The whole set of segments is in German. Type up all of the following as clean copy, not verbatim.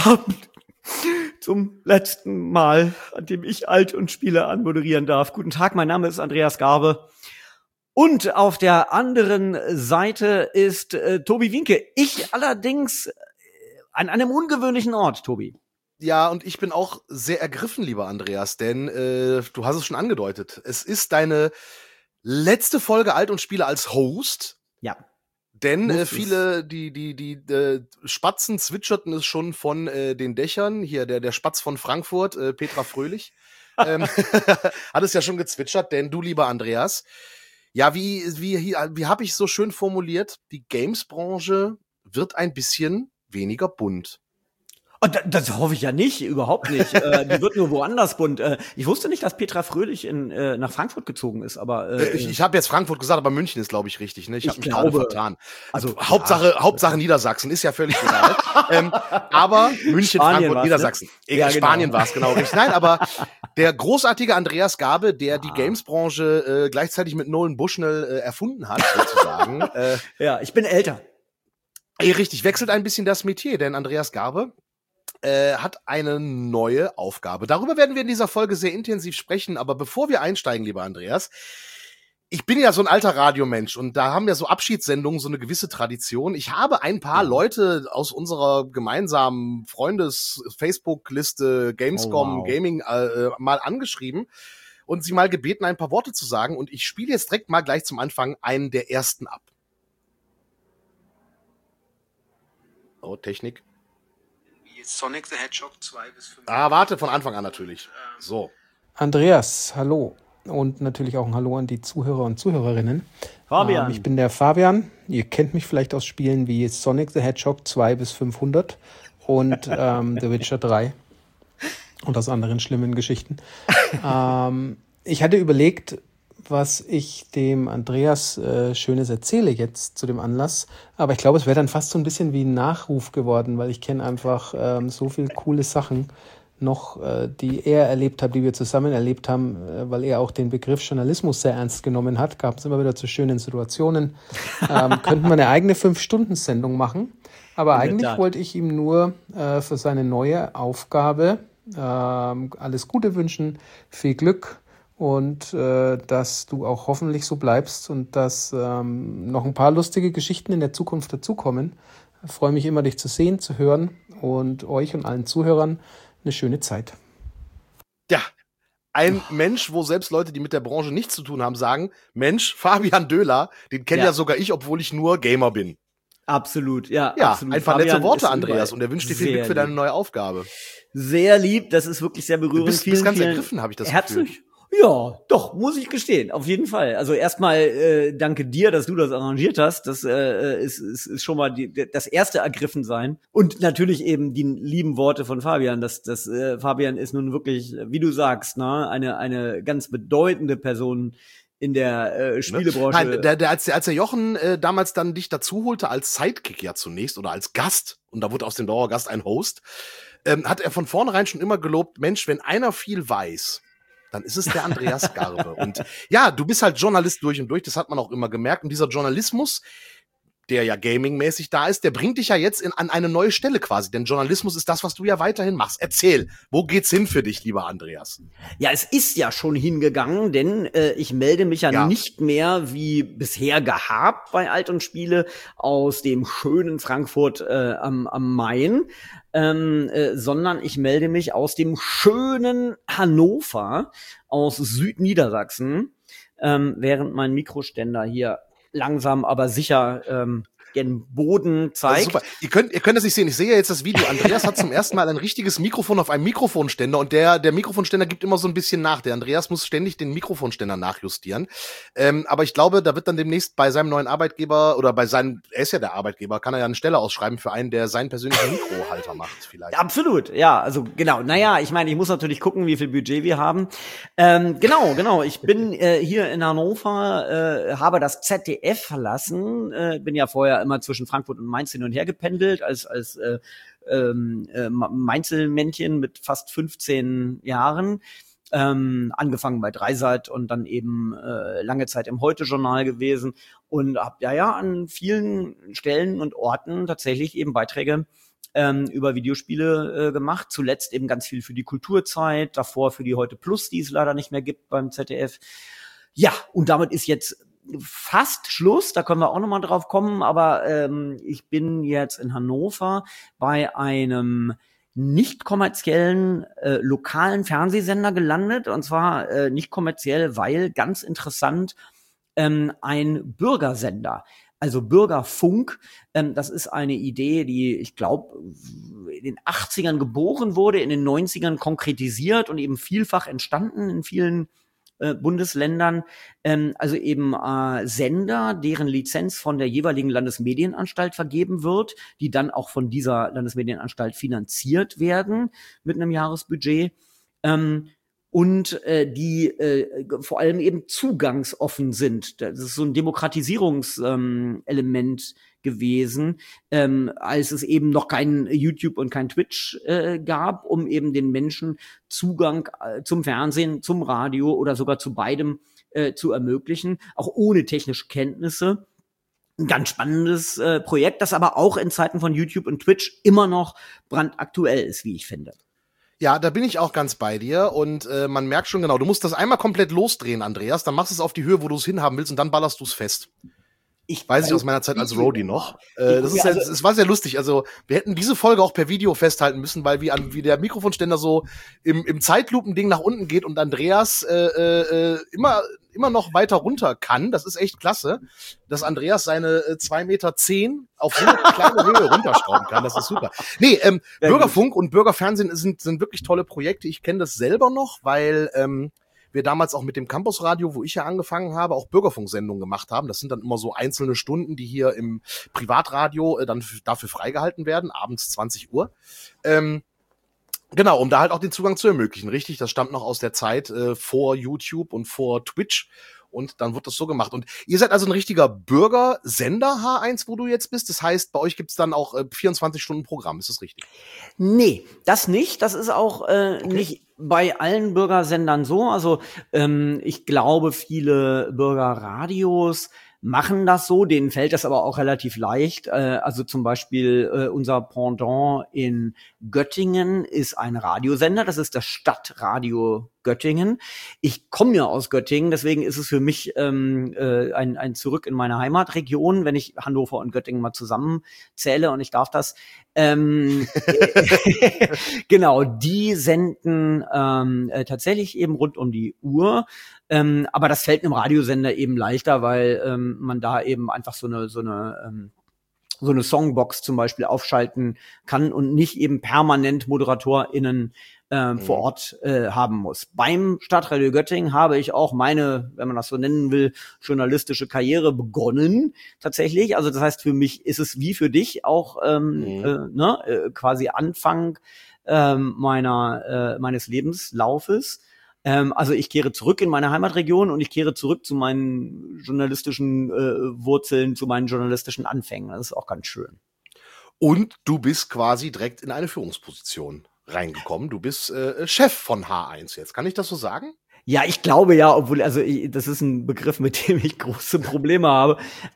Abend zum letzten Mal, an dem ich Alt und Spiele anmoderieren darf. Guten Tag, mein Name ist Andreas Garbe. Und auf der anderen Seite ist Tobi Wienke. Ich allerdings an einem ungewöhnlichen Ort, Tobi. Ja, und ich bin auch sehr ergriffen, lieber Andreas, denn du hast es schon angedeutet. Es ist deine letzte Folge Alt und Spiele als Host. Ja. Denn viele, die Spatzen zwitscherten es schon von den Dächern. Hier, der Spatz von Frankfurt, Petra Fröhlich, hat es ja schon gezwitschert, denn du, lieber Andreas, ja, wie habe ich so schön formuliert, die Games-Branche wird ein bisschen weniger bunt. Und das hoffe ich ja nicht, überhaupt nicht. Die wird nur woanders bunt. Ich wusste nicht, dass Petra Fröhlich nach Frankfurt gezogen ist, aber ich habe jetzt Frankfurt gesagt, aber München ist, glaube ich, richtig. Ne? Ich habe mich gerade vertan. Also Hauptsache Niedersachsen ist ja völlig egal. Aber München, Spanien Frankfurt, Niedersachsen. Ne? Ja, Spanien genau. war es genau richtig. Nein, aber der großartige Andreas Garbe, der die Games-Branche gleichzeitig mit Nolan Bushnell erfunden hat, sozusagen. Ja, ich bin älter. Richtig, wechselt ein bisschen das Metier, denn Andreas Garbe hat eine neue Aufgabe. Darüber werden wir in dieser Folge sehr intensiv sprechen, aber bevor wir einsteigen, lieber Andreas, ich bin ja so ein alter Radiomensch und da haben ja so Abschiedssendungen so eine gewisse Tradition. Ich habe ein paar Leute aus unserer gemeinsamen Freundes-Facebook-Liste Gamescom Gaming mal angeschrieben und sie mal gebeten, ein paar Worte zu sagen, und ich spiele jetzt direkt mal gleich zum Anfang einen der ersten ab. Oh, Technik. Sonic the Hedgehog 2 bis 5. Warte, von Anfang an natürlich. So. Andreas, hallo. Und natürlich auch ein Hallo an die Zuhörer und Zuhörerinnen. Fabian. Ich bin der Fabian. Ihr kennt mich vielleicht aus Spielen wie Sonic the Hedgehog 2 bis 500 und The Witcher 3 und aus anderen schlimmen Geschichten. Ich hatte überlegt, was ich dem Andreas Schönes erzähle jetzt zu dem Anlass. Aber ich glaube, es wäre dann fast so ein bisschen wie ein Nachruf geworden, weil ich kenne einfach so viele coole Sachen noch, die er erlebt hat, die wir zusammen erlebt haben, weil er auch den Begriff Journalismus sehr ernst genommen hat. Gab es immer wieder zu schönen Situationen. Könnten wir eine eigene 5-Stunden-Sendung machen. Aber eigentlich wollte ich ihm nur für seine neue Aufgabe alles Gute wünschen, viel Glück. Und dass du auch hoffentlich so bleibst und dass noch ein paar lustige Geschichten in der Zukunft dazukommen. Ich freue mich immer, dich zu sehen, zu hören und euch und allen Zuhörern eine schöne Zeit. Ja, ein Mensch, wo selbst Leute, die mit der Branche nichts zu tun haben, sagen, Mensch, Fabian Döhler, den kenne ja sogar ich, obwohl ich nur Gamer bin. Absolut, ja, absolut. Einfach nette Fabian Worte, Andreas, und er wünscht dir viel Glück für deine neue Aufgabe. Sehr lieb, das ist wirklich sehr berührend. Du bist ganz ergriffen, habe ich das Gefühl. Ja, doch, muss ich gestehen, auf jeden Fall. Also erstmal danke dir, dass du das arrangiert hast. Das ist schon mal das erste Ergriffensein. Und natürlich eben die lieben Worte von Fabian. Fabian ist nun wirklich, wie du sagst, ne, eine ganz bedeutende Person in der Spielebranche. Nein, als der Jochen damals dann dich dazu holte, als Sidekick ja zunächst oder als Gast, und da wurde aus dem Dauergast ein Host, hat er von vornherein schon immer gelobt, Mensch, wenn einer viel weiß, dann ist es der Andreas Garbe. Und ja, du bist halt Journalist durch und durch, das hat man auch immer gemerkt. Und dieser Journalismus, der ja gamingmäßig da ist, der bringt dich ja jetzt an eine neue Stelle quasi. Denn Journalismus ist das, was du ja weiterhin machst. Erzähl, wo geht's hin für dich, lieber Andreas? Ja, es ist ja schon hingegangen, denn ich melde mich ja nicht mehr wie bisher gehabt bei Alt und Spiele aus dem schönen Frankfurt am Main, sondern ich melde mich aus dem schönen Hannover, aus Südniedersachsen, während mein Mikroständer hier langsam aber sicher gen Boden zeigt. Super. Ihr könnt das nicht sehen. Ich sehe ja jetzt das Video. Andreas hat zum ersten Mal ein richtiges Mikrofon auf einem Mikrofonständer, und der Mikrofonständer gibt immer so ein bisschen nach. Der Andreas muss ständig den Mikrofonständer nachjustieren. Aber ich glaube, da wird dann demnächst bei seinem neuen Arbeitgeber oder er ist ja der Arbeitgeber, kann er ja eine Stelle ausschreiben für einen, der seinen persönlichen Mikrohalter macht vielleicht. Absolut, ja, also genau. Naja, ich meine, ich muss natürlich gucken, wie viel Budget wir haben. Genau. Ich bin hier in Hannover, habe das ZDF verlassen, bin ja vorher immer zwischen Frankfurt und Mainz hin und her gependelt, als Mainzelmännchen mit fast 15 Jahren. Angefangen bei Dreisat und dann eben lange Zeit im Heute-Journal gewesen und habe ja an vielen Stellen und Orten tatsächlich eben Beiträge über Videospiele gemacht. Zuletzt eben ganz viel für die Kulturzeit, davor für die Heute Plus, die es leider nicht mehr gibt beim ZDF. Ja, und damit ist jetzt fast Schluss, da können wir auch nochmal drauf kommen, aber ich bin jetzt in Hannover bei einem nicht kommerziellen lokalen Fernsehsender gelandet, und zwar nicht kommerziell, weil ganz interessant ein Bürgersender. Also Bürgerfunk, das ist eine Idee, die, ich glaube, in den 80ern geboren wurde, in den 90ern konkretisiert und eben vielfach entstanden in vielen Bundesländern, also eben Sender, deren Lizenz von der jeweiligen Landesmedienanstalt vergeben wird, die dann auch von dieser Landesmedienanstalt finanziert werden mit einem Jahresbudget. Und die vor allem eben zugangsoffen sind. Das ist so ein Demokratisierungselement gewesen, als es eben noch kein YouTube und kein Twitch gab, um eben den Menschen Zugang zum Fernsehen, zum Radio oder sogar zu beidem zu ermöglichen, auch ohne technische Kenntnisse. Ein ganz spannendes Projekt, das aber auch in Zeiten von YouTube und Twitch immer noch brandaktuell ist, wie ich finde. Ja, da bin ich auch ganz bei dir und man merkt schon genau, du musst das einmal komplett losdrehen, Andreas, dann machst du es auf die Höhe, wo du es hinhaben willst und dann ballerst du es fest. Weiß ich aus meiner Zeit als Roadie noch. Es war sehr lustig. Also wir hätten diese Folge auch per Video festhalten müssen, weil wie der Mikrofonständer so im Zeitlupending nach unten geht und Andreas immer noch weiter runter kann. Das ist echt klasse, dass Andreas seine 2,10 Meter auf so eine kleine Höhe runterschrauben kann. Das ist super. Nee, Bürgerfunk und Bürgerfernsehen sind wirklich tolle Projekte. Ich kenne das selber noch, weil wir damals auch mit dem Campusradio, wo ich ja angefangen habe, auch Bürgerfunksendungen gemacht haben. Das sind dann immer so einzelne Stunden, die hier im Privatradio dann dafür freigehalten werden, abends 20 Uhr. Genau, um da halt auch den Zugang zu ermöglichen. Richtig, das stammt noch aus der Zeit vor YouTube und vor Twitch. Und dann wird das so gemacht. Und ihr seid also ein richtiger Bürgersender, H1, wo du jetzt bist. Das heißt, bei euch gibt's dann auch 24-Stunden-Programm. Ist das richtig? Nee, das nicht. Das ist auch nicht bei allen Bürgersendern so. Also ich glaube, viele Bürgerradios machen das so, denen fällt das aber auch relativ leicht. Also zum Beispiel unser Pendant in Göttingen ist ein Radiosender, das ist das Stadtradio Göttingen. Ich komme ja aus Göttingen, deswegen ist es für mich ein Zurück in meine Heimatregion, wenn ich Hannover und Göttingen mal zusammenzähle, und ich darf das. Genau, die senden tatsächlich eben rund um die Uhr. Aber das fällt einem Radiosender eben leichter, weil man da eben einfach so eine Songbox zum Beispiel aufschalten kann und nicht eben permanent ModeratorInnen vor Ort haben muss. Beim Stadtradio Göttingen habe ich auch meine, wenn man das so nennen will, journalistische Karriere begonnen, tatsächlich. Also das heißt, für mich ist es wie für dich auch quasi Anfang meines Lebenslaufes. Also ich kehre zurück in meine Heimatregion und ich kehre zurück zu meinen journalistischen Wurzeln, zu meinen journalistischen Anfängen. Das ist auch ganz schön. Und du bist quasi direkt in eine Führungsposition reingekommen. Du bist Chef von H1 jetzt. Kann ich das so sagen? Ja, ich glaube ja, obwohl, das ist ein Begriff, mit dem ich große Probleme habe.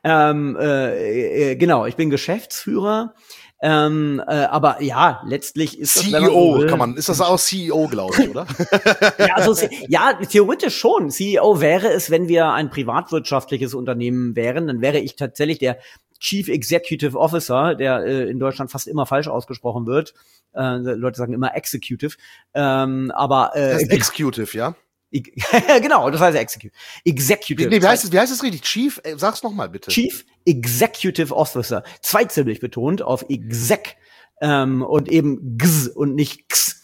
Genau, ich bin Geschäftsführer. Aber ja, letztlich ist das CEO, ist das auch CEO, glaube ich, oder? Ja, theoretisch schon. CEO wäre es, wenn wir ein privatwirtschaftliches Unternehmen wären, dann wäre ich tatsächlich der Chief Executive Officer, der in Deutschland fast immer falsch ausgesprochen wird. Leute sagen immer Executive. Aber das ist Executive, ja? Genau, das heißt Executive. Nee, wie heißt es richtig? Chief, sag's nochmal bitte. Chief Executive Officer. Zweizilbig betont auf Exec und eben X und nicht X.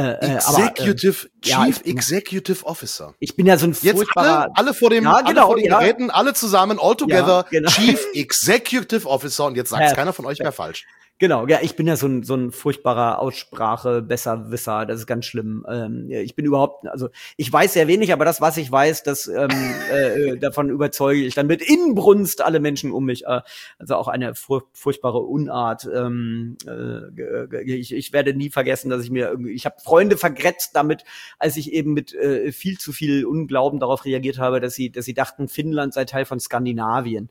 Chief Executive Officer. Ich bin ja so ein furchtbarer... Jetzt alle vor den Geräten, alle zusammen, all together, Chief Executive Officer, und jetzt sagt keiner von euch mehr falsch. Genau, ja, ich bin ja so ein furchtbarer Aussprache-Besserwisser, das ist ganz schlimm. Ich bin überhaupt, also ich weiß sehr wenig, aber das, was ich weiß, das davon überzeuge ich dann mit Inbrunst alle Menschen um mich. Also auch eine furchtbare Unart. Ich werde nie vergessen, dass ich habe Freunde vergrätzt damit, als ich eben mit viel zu viel Unglauben darauf reagiert habe, dass sie dachten, Finnland sei Teil von Skandinavien.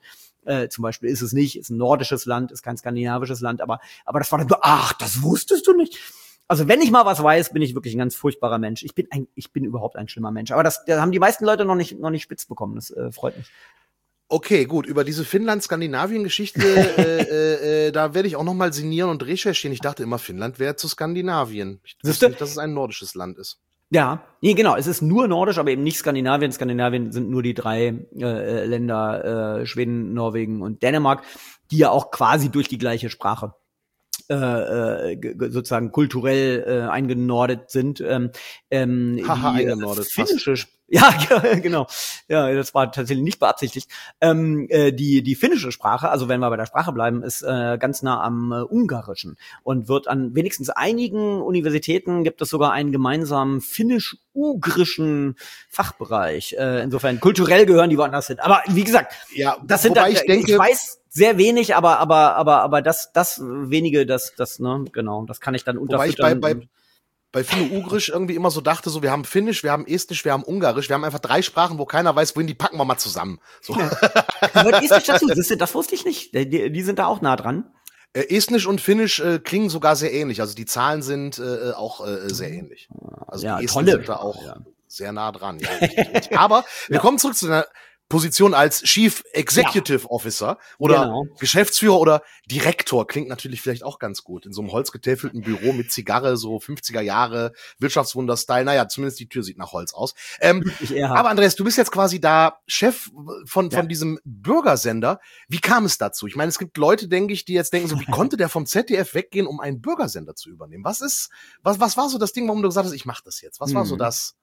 zum Beispiel ist es nicht, ist ein nordisches Land, ist kein skandinavisches Land, aber das war dann so, ach, das wusstest du nicht. Also wenn ich mal was weiß, bin ich wirklich ein ganz furchtbarer Mensch. Ich bin überhaupt ein schlimmer Mensch. Aber das haben die meisten Leute noch nicht spitz bekommen. Das freut mich. Okay, gut. Über diese Finnland-Skandinavien-Geschichte, da werde ich auch noch mal sinnieren und recherchieren. Ich dachte immer, Finnland wäre zu Skandinavien. Ich wusste nicht, dass es ein nordisches Land ist. Ja, nee, genau. Es ist nur nordisch, aber eben nicht Skandinavien. Skandinavien sind nur die 3 Länder, Schweden, Norwegen und Dänemark, die ja auch quasi durch die gleiche Sprache sozusagen kulturell eingenordet sind. Eingenordet. Finnische ja, genau. Ja, das war tatsächlich nicht beabsichtigt. Die finnische Sprache, also wenn wir bei der Sprache bleiben, ist ganz nah am Ungarischen und wird an wenigstens einigen Universitäten gibt es sogar einen gemeinsamen finnisch-ugrischen Fachbereich. Insofern kulturell gehören die woanders hin. Aber wie gesagt, ja, das sind ich weiß sehr wenig, aber das wenige, ne, genau, das kann ich dann unterfüttern. Wobei ich bei Finno-Ugrisch irgendwie immer so dachte, so wir haben Finnisch, wir haben Estnisch, wir haben Ungarisch, wir haben einfach 3 Sprachen, wo keiner weiß, wohin, die packen wir mal zusammen. So. Ja. Estnisch dazu, das wusste ich nicht. Die sind da auch nah dran. Estnisch und Finnisch klingen sogar sehr ähnlich, also die Zahlen sind auch sehr ähnlich. Also ja, die Esten sind da auch sehr nah dran. Ja, richtig. Aber wir kommen zurück zu einer Position als Chief Executive Officer oder Geschäftsführer oder Direktor klingt natürlich vielleicht auch ganz gut. In so einem holzgetäfelten Büro mit Zigarre, so 50er Jahre, Wirtschaftswunder-Style. Naja, zumindest die Tür sieht nach Holz aus. Aber Andreas, du bist jetzt quasi da Chef von diesem Bürgersender. Wie kam es dazu? Ich meine, es gibt Leute, denke ich, die jetzt denken so, wie konnte der vom ZDF weggehen, um einen Bürgersender zu übernehmen? Was war so das Ding, warum du gesagt hast, ich mache das jetzt? Was war so das?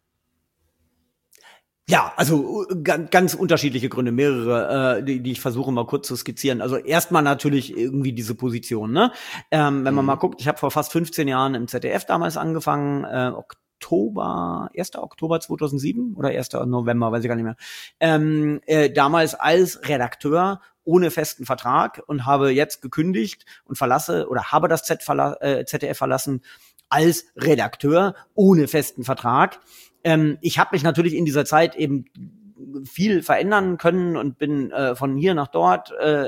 Ja, also ganz unterschiedliche Gründe, mehrere, die ich versuche mal kurz zu skizzieren. Also erstmal natürlich irgendwie diese Position, ne? Wenn man mal guckt, ich habe vor fast 15 Jahren im ZDF damals angefangen, 1. Oktober 2007 oder 1. November, weiß ich gar nicht mehr. Damals als Redakteur ohne festen Vertrag und habe jetzt gekündigt und habe das ZDF verlassen als Redakteur ohne festen Vertrag. Ich habe mich natürlich in dieser Zeit eben viel verändern können und bin von hier nach dort,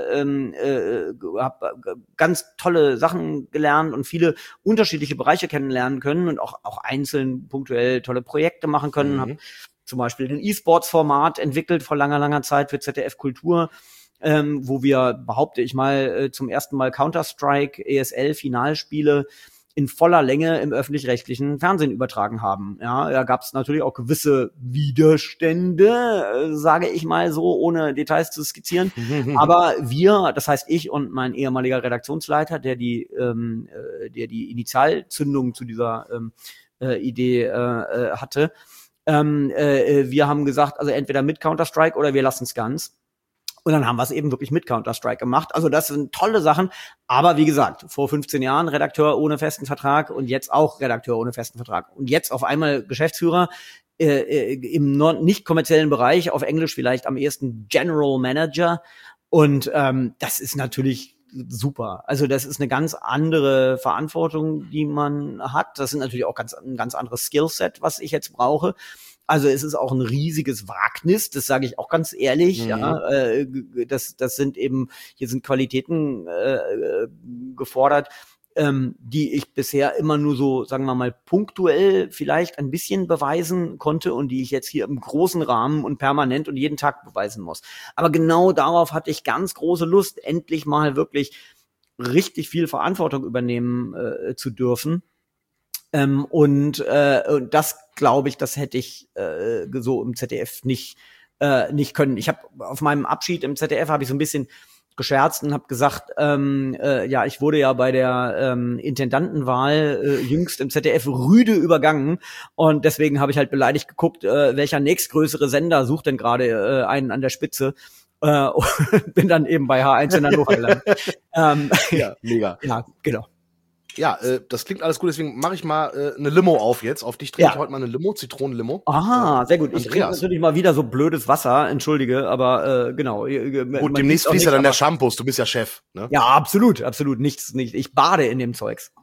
habe ganz tolle Sachen gelernt und viele unterschiedliche Bereiche kennenlernen können und auch einzeln punktuell tolle Projekte machen können. Habe zum Beispiel ein E-Sports-Format entwickelt vor langer Zeit für ZDF Kultur, wo wir, behaupte ich mal, zum ersten Mal Counter-Strike ESL-Finalspiele in voller Länge im öffentlich-rechtlichen Fernsehen übertragen haben. Ja, da gab es natürlich auch gewisse Widerstände, sage ich mal so, ohne Details zu skizzieren. Aber wir, das heißt ich und mein ehemaliger Redaktionsleiter, der die Initialzündung zu dieser Idee hatte, wir haben gesagt, also entweder mit Counter-Strike oder wir lassen es ganz. Und dann haben wir es eben wirklich mit Counter-Strike gemacht. Also das sind tolle Sachen. Aber wie gesagt, vor 15 Jahren Redakteur ohne festen Vertrag und jetzt auch Redakteur ohne festen Vertrag. Und jetzt auf einmal Geschäftsführer im nicht kommerziellen Bereich, auf Englisch vielleicht am ehesten General Manager. Und das ist natürlich super. Also das ist eine ganz andere Verantwortung, die man hat. Das sind natürlich auch ein ganz anderes Skillset, was ich jetzt brauche. Also es ist auch ein riesiges Wagnis, das sage ich auch ganz ehrlich. Ja, das sind eben, hier sind Qualitäten gefordert, die ich bisher immer nur so, sagen wir mal, punktuell vielleicht ein bisschen beweisen konnte und die ich jetzt hier im großen Rahmen und permanent und jeden Tag beweisen muss. Aber genau darauf hatte ich ganz große Lust, endlich mal wirklich richtig viel Verantwortung übernehmen zu dürfen. Und das, glaube ich, das hätte ich so im ZDF nicht können. Ich habe auf meinem Abschied im ZDF habe ich so ein bisschen gescherzt und habe gesagt, ich wurde ja bei der Intendantenwahl jüngst im ZDF rüde übergangen und deswegen habe ich halt beleidigt geguckt, welcher nächstgrößere Sender sucht denn gerade einen an der Spitze. Und bin dann eben bei H1 in Hannover gelandet. Ja, mega. Ja, genau. Ja, das klingt alles gut, deswegen mache ich mal eine Limo auf jetzt. Auf dich trinke ich heute mal eine Limo, Zitronenlimo. Aha, sehr gut. Ich trinke natürlich mal wieder so blödes Wasser, entschuldige, aber genau. Gut, demnächst fließt ja dann der Shampoos, du bist ja Chef, ne? Ja, absolut. Ich bade in dem Zeugs.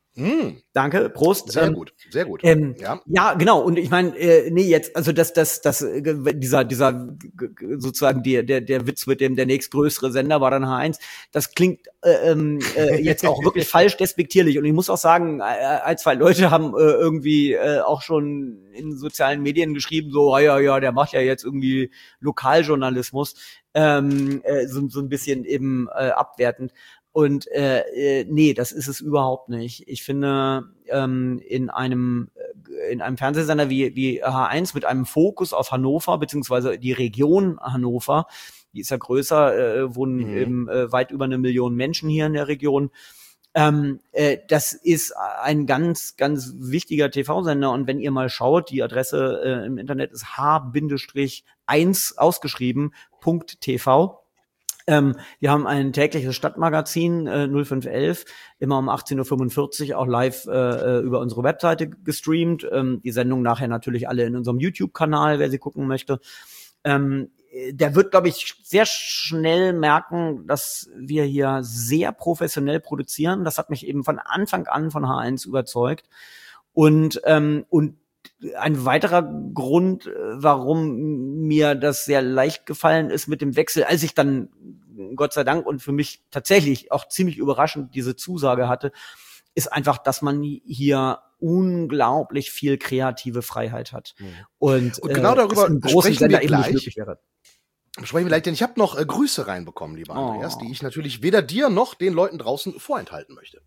Danke, Prost. Sehr gut, sehr gut. Ja, genau. Und ich meine, jetzt, also dieser sozusagen der Witz mit dem der nächstgrößere Sender war dann H1. Das klingt jetzt auch wirklich falsch despektierlich. Und ich muss auch sagen, ein, zwei Leute haben irgendwie auch schon in sozialen Medien geschrieben, so, ja, der macht ja jetzt irgendwie Lokaljournalismus, so ein bisschen eben abwertend. Und nee, das ist es überhaupt nicht. Ich finde, in einem Fernsehsender wie H1 mit einem Fokus auf Hannover, beziehungsweise die Region Hannover, die ist ja größer, wohnen eben weit über 1 Million Menschen hier in der Region. Das ist ein ganz, ganz wichtiger TV-Sender. Und wenn ihr mal schaut, die Adresse im Internet ist h-1 ausgeschrieben, .tv. Wir haben ein tägliches Stadtmagazin 0511, immer um 18:45 Uhr auch live über unsere Webseite gestreamt. Die Sendung nachher natürlich alle in unserem YouTube-Kanal, wer sie gucken möchte. Der wird, glaube ich, sehr schnell merken, dass wir hier sehr professionell produzieren. Das hat mich eben von Anfang an von H1 überzeugt. Und ein weiterer Grund, warum mir das sehr leicht gefallen ist mit dem Wechsel, als ich dann Gott sei Dank und für mich tatsächlich auch ziemlich überraschend diese Zusage hatte, ist einfach, dass man hier unglaublich viel kreative Freiheit hat. Und genau darüber sprechen wir gleich. Sprechen wir gleich, denn ich habe noch Grüße reinbekommen, lieber Andreas, die ich natürlich weder dir noch den Leuten draußen vorenthalten möchte.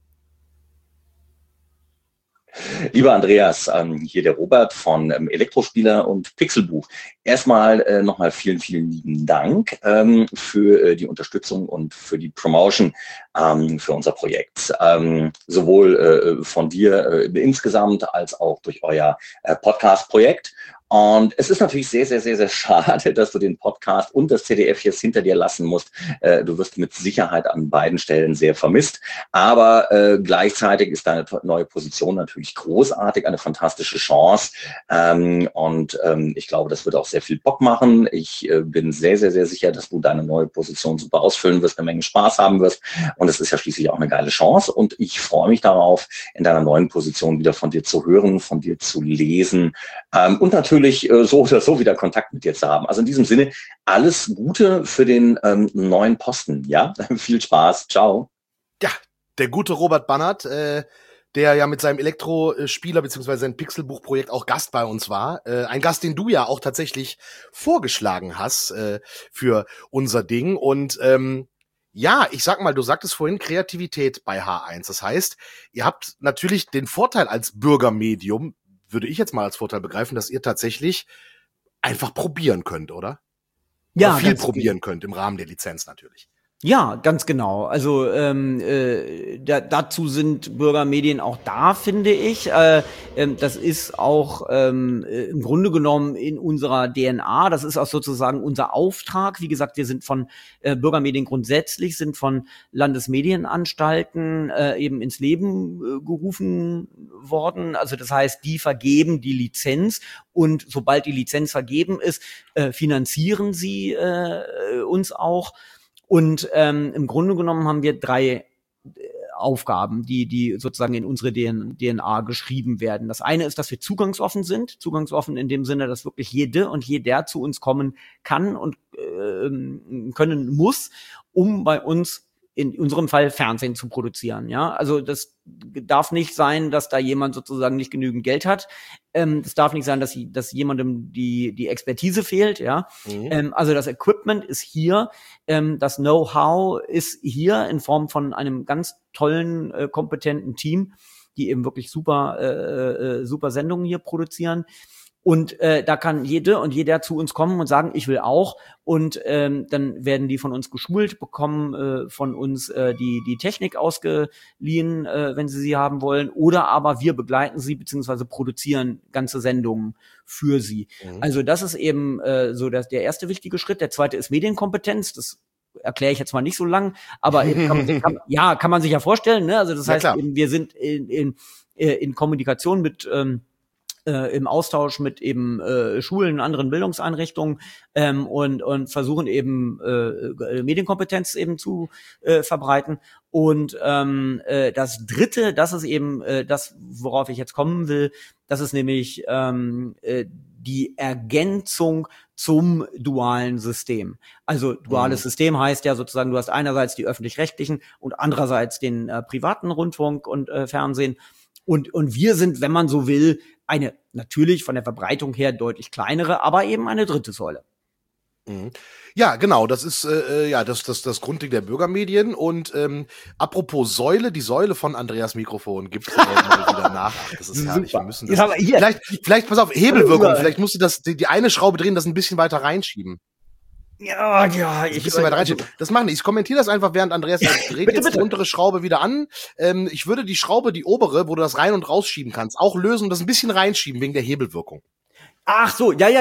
Lieber Andreas, hier der Robert von Elektrospieler und Pixelbuch. Erstmal nochmal vielen, vielen lieben Dank für die Unterstützung und für die Promotion für unser Projekt. Sowohl von dir insgesamt als auch durch euer Podcast-Projekt. Und es ist natürlich sehr, sehr, sehr, sehr schade, dass du den Podcast und das ZDF jetzt hinter dir lassen musst. Du wirst mit Sicherheit an beiden Stellen sehr vermisst. Aber gleichzeitig ist deine neue Position natürlich großartig, eine fantastische Chance. Ich glaube, das wird auch sehr viel Bock machen. Ich bin sehr, sehr, sehr sicher, dass du deine neue Position super ausfüllen wirst, eine Menge Spaß haben wirst. Und es ist ja schließlich auch eine geile Chance. Und ich freue mich darauf, in deiner neuen Position wieder von dir zu hören, von dir zu lesen und natürlich so oder so wieder Kontakt mit dir zu haben. Also in diesem Sinne, alles Gute für den neuen Posten. Ja, viel Spaß. Ciao. Ja, der gute Robert Bannert, der ja mit seinem Elektrospieler bzw. sein Pixelbuchprojekt auch Gast bei uns war. Ein Gast, den du ja auch tatsächlich vorgeschlagen hast für unser Ding. Und ja, ich sag mal, du sagtest vorhin Kreativität bei H1. Das heißt, ihr habt natürlich den Vorteil als Bürgermedium, würde ich jetzt mal als Vorteil begreifen, dass ihr tatsächlich einfach probieren könnt, oder? Ja, oder viel probieren könnt, im Rahmen der Lizenz natürlich. Ja, ganz genau. Also dazu sind Bürgermedien auch da, finde ich. Das ist auch im Grunde genommen in unserer DNA. Das ist auch sozusagen unser Auftrag. Wie gesagt, wir sind von Bürgermedien grundsätzlich, sind von Landesmedienanstalten eben ins Leben gerufen worden. Also das heißt, die vergeben die Lizenz und sobald die Lizenz vergeben ist, finanzieren sie uns auch. Und im Grunde genommen haben wir 3 Aufgaben, die sozusagen in unsere DNA geschrieben werden. Das eine ist, dass wir zugangsoffen sind. Zugangsoffen in dem Sinne, dass wirklich jede und jeder zu uns kommen kann und können muss, um bei uns in unserem Fall Fernsehen zu produzieren, ja. Also das darf nicht sein, dass da jemand sozusagen nicht genügend Geld hat. Es darf nicht sein, dass jemandem die Expertise fehlt, ja. Also das Equipment ist hier, das Know-how ist hier in Form von einem ganz tollen, kompetenten Team, die eben wirklich super Sendungen hier produzieren. Und da kann jede und jeder zu uns kommen und sagen, ich will auch. Und dann werden die von uns geschult, bekommen von uns die Technik ausgeliehen, wenn sie haben wollen. Oder aber wir begleiten sie beziehungsweise produzieren ganze Sendungen für sie. Also das ist eben so der erste wichtige Schritt. Der zweite ist Medienkompetenz. Das erkläre ich jetzt mal nicht so lang, aber kann man sich ja vorstellen. Ne? Also das heißt, eben, wir sind in Kommunikation mit im Austausch mit eben Schulen und anderen Bildungseinrichtungen und versuchen eben Medienkompetenz eben zu verbreiten. Und das Dritte, das ist eben das, worauf ich jetzt kommen will, das ist nämlich die Ergänzung zum dualen System. Also duales System heißt ja sozusagen, du hast einerseits die öffentlich-rechtlichen und andererseits den privaten Rundfunk und Fernsehen. Und wir sind, wenn man so will, eine natürlich von der Verbreitung her deutlich kleinere, aber eben eine dritte Säule. Ja, genau, das ist das Grundding der Bürgermedien. Und apropos Säule, die Säule von Andreas Mikrofon gibt's mal wieder nach. Ach, das ist herrlich. Wir müssen das vielleicht pass auf, Hebelwirkung. Vielleicht musst du die eine Schraube drehen, das ein bisschen weiter reinschieben. Ja, ich bisschen weiter reinschieben. Das machen die. Ich kommentiere das einfach, während Andreas dreht jetzt die untere Schraube wieder an. Ich würde die Schraube, die obere, wo du das rein und rausschieben kannst, auch lösen und das ein bisschen reinschieben wegen der Hebelwirkung. Ach so, ja,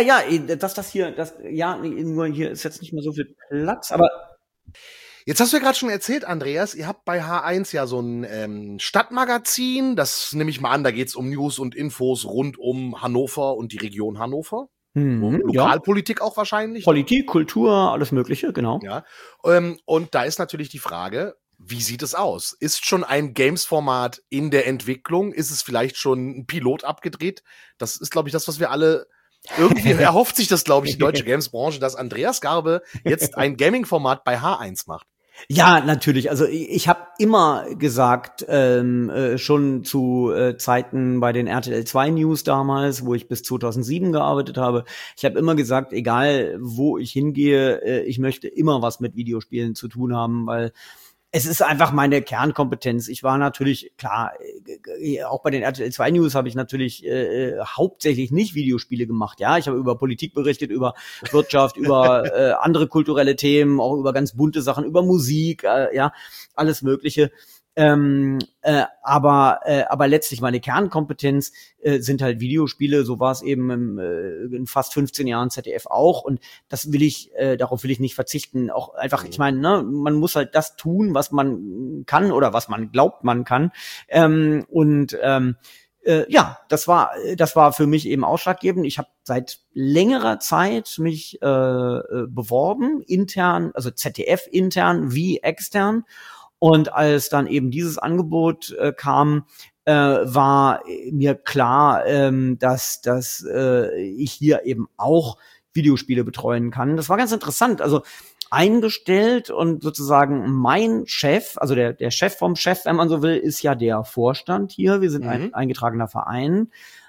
nur hier ist jetzt nicht mehr so viel Platz, aber jetzt hast du ja gerade schon erzählt, Andreas, ihr habt bei H1 ja so ein Stadtmagazin, das nehme ich mal an, da geht's um News und Infos rund um Hannover und die Region Hannover. Lokalpolitik auch wahrscheinlich. Politik, Kultur, alles Mögliche, genau. Ja. Und da ist natürlich die Frage, wie sieht es aus? Ist schon ein Games-Format in der Entwicklung? Ist es vielleicht schon ein Pilot abgedreht? Das ist, glaube ich, das, was wir alle irgendwie erhofft sich das, glaube ich, die deutsche Games-Branche, dass Andreas Garbe jetzt ein Gaming-Format bei H1 macht. Ja, natürlich. Also ich habe immer gesagt, schon zu Zeiten bei den RTL 2 News damals, wo ich bis 2007 gearbeitet habe, ich habe immer gesagt, egal wo ich hingehe, ich möchte immer was mit Videospielen zu tun haben, weil es ist einfach meine Kernkompetenz. Ich war natürlich, klar, auch bei den RTL 2 News habe ich natürlich hauptsächlich nicht Videospiele gemacht. Ja, ich habe über Politik berichtet, über Wirtschaft, über andere kulturelle Themen, auch über ganz bunte Sachen, über Musik, ja, alles Mögliche. Aber letztlich meine Kernkompetenz sind halt Videospiele, so war es eben in fast 15 Jahren ZDF auch, und das will ich, darauf will ich nicht verzichten. Auch einfach, ich meine, ne, man muss halt das tun, was man kann oder was man glaubt, man kann. Ja, das war für mich eben ausschlaggebend. Ich habe seit längerer Zeit mich beworben, intern, also ZDF intern wie extern. Und als dann eben dieses Angebot kam, war mir klar, dass ich hier eben auch Videospiele betreuen kann. Das war ganz interessant. Also eingestellt und sozusagen mein Chef, also der Chef vom Chef, wenn man so will, ist ja der Vorstand hier. Wir sind ein eingetragener Verein,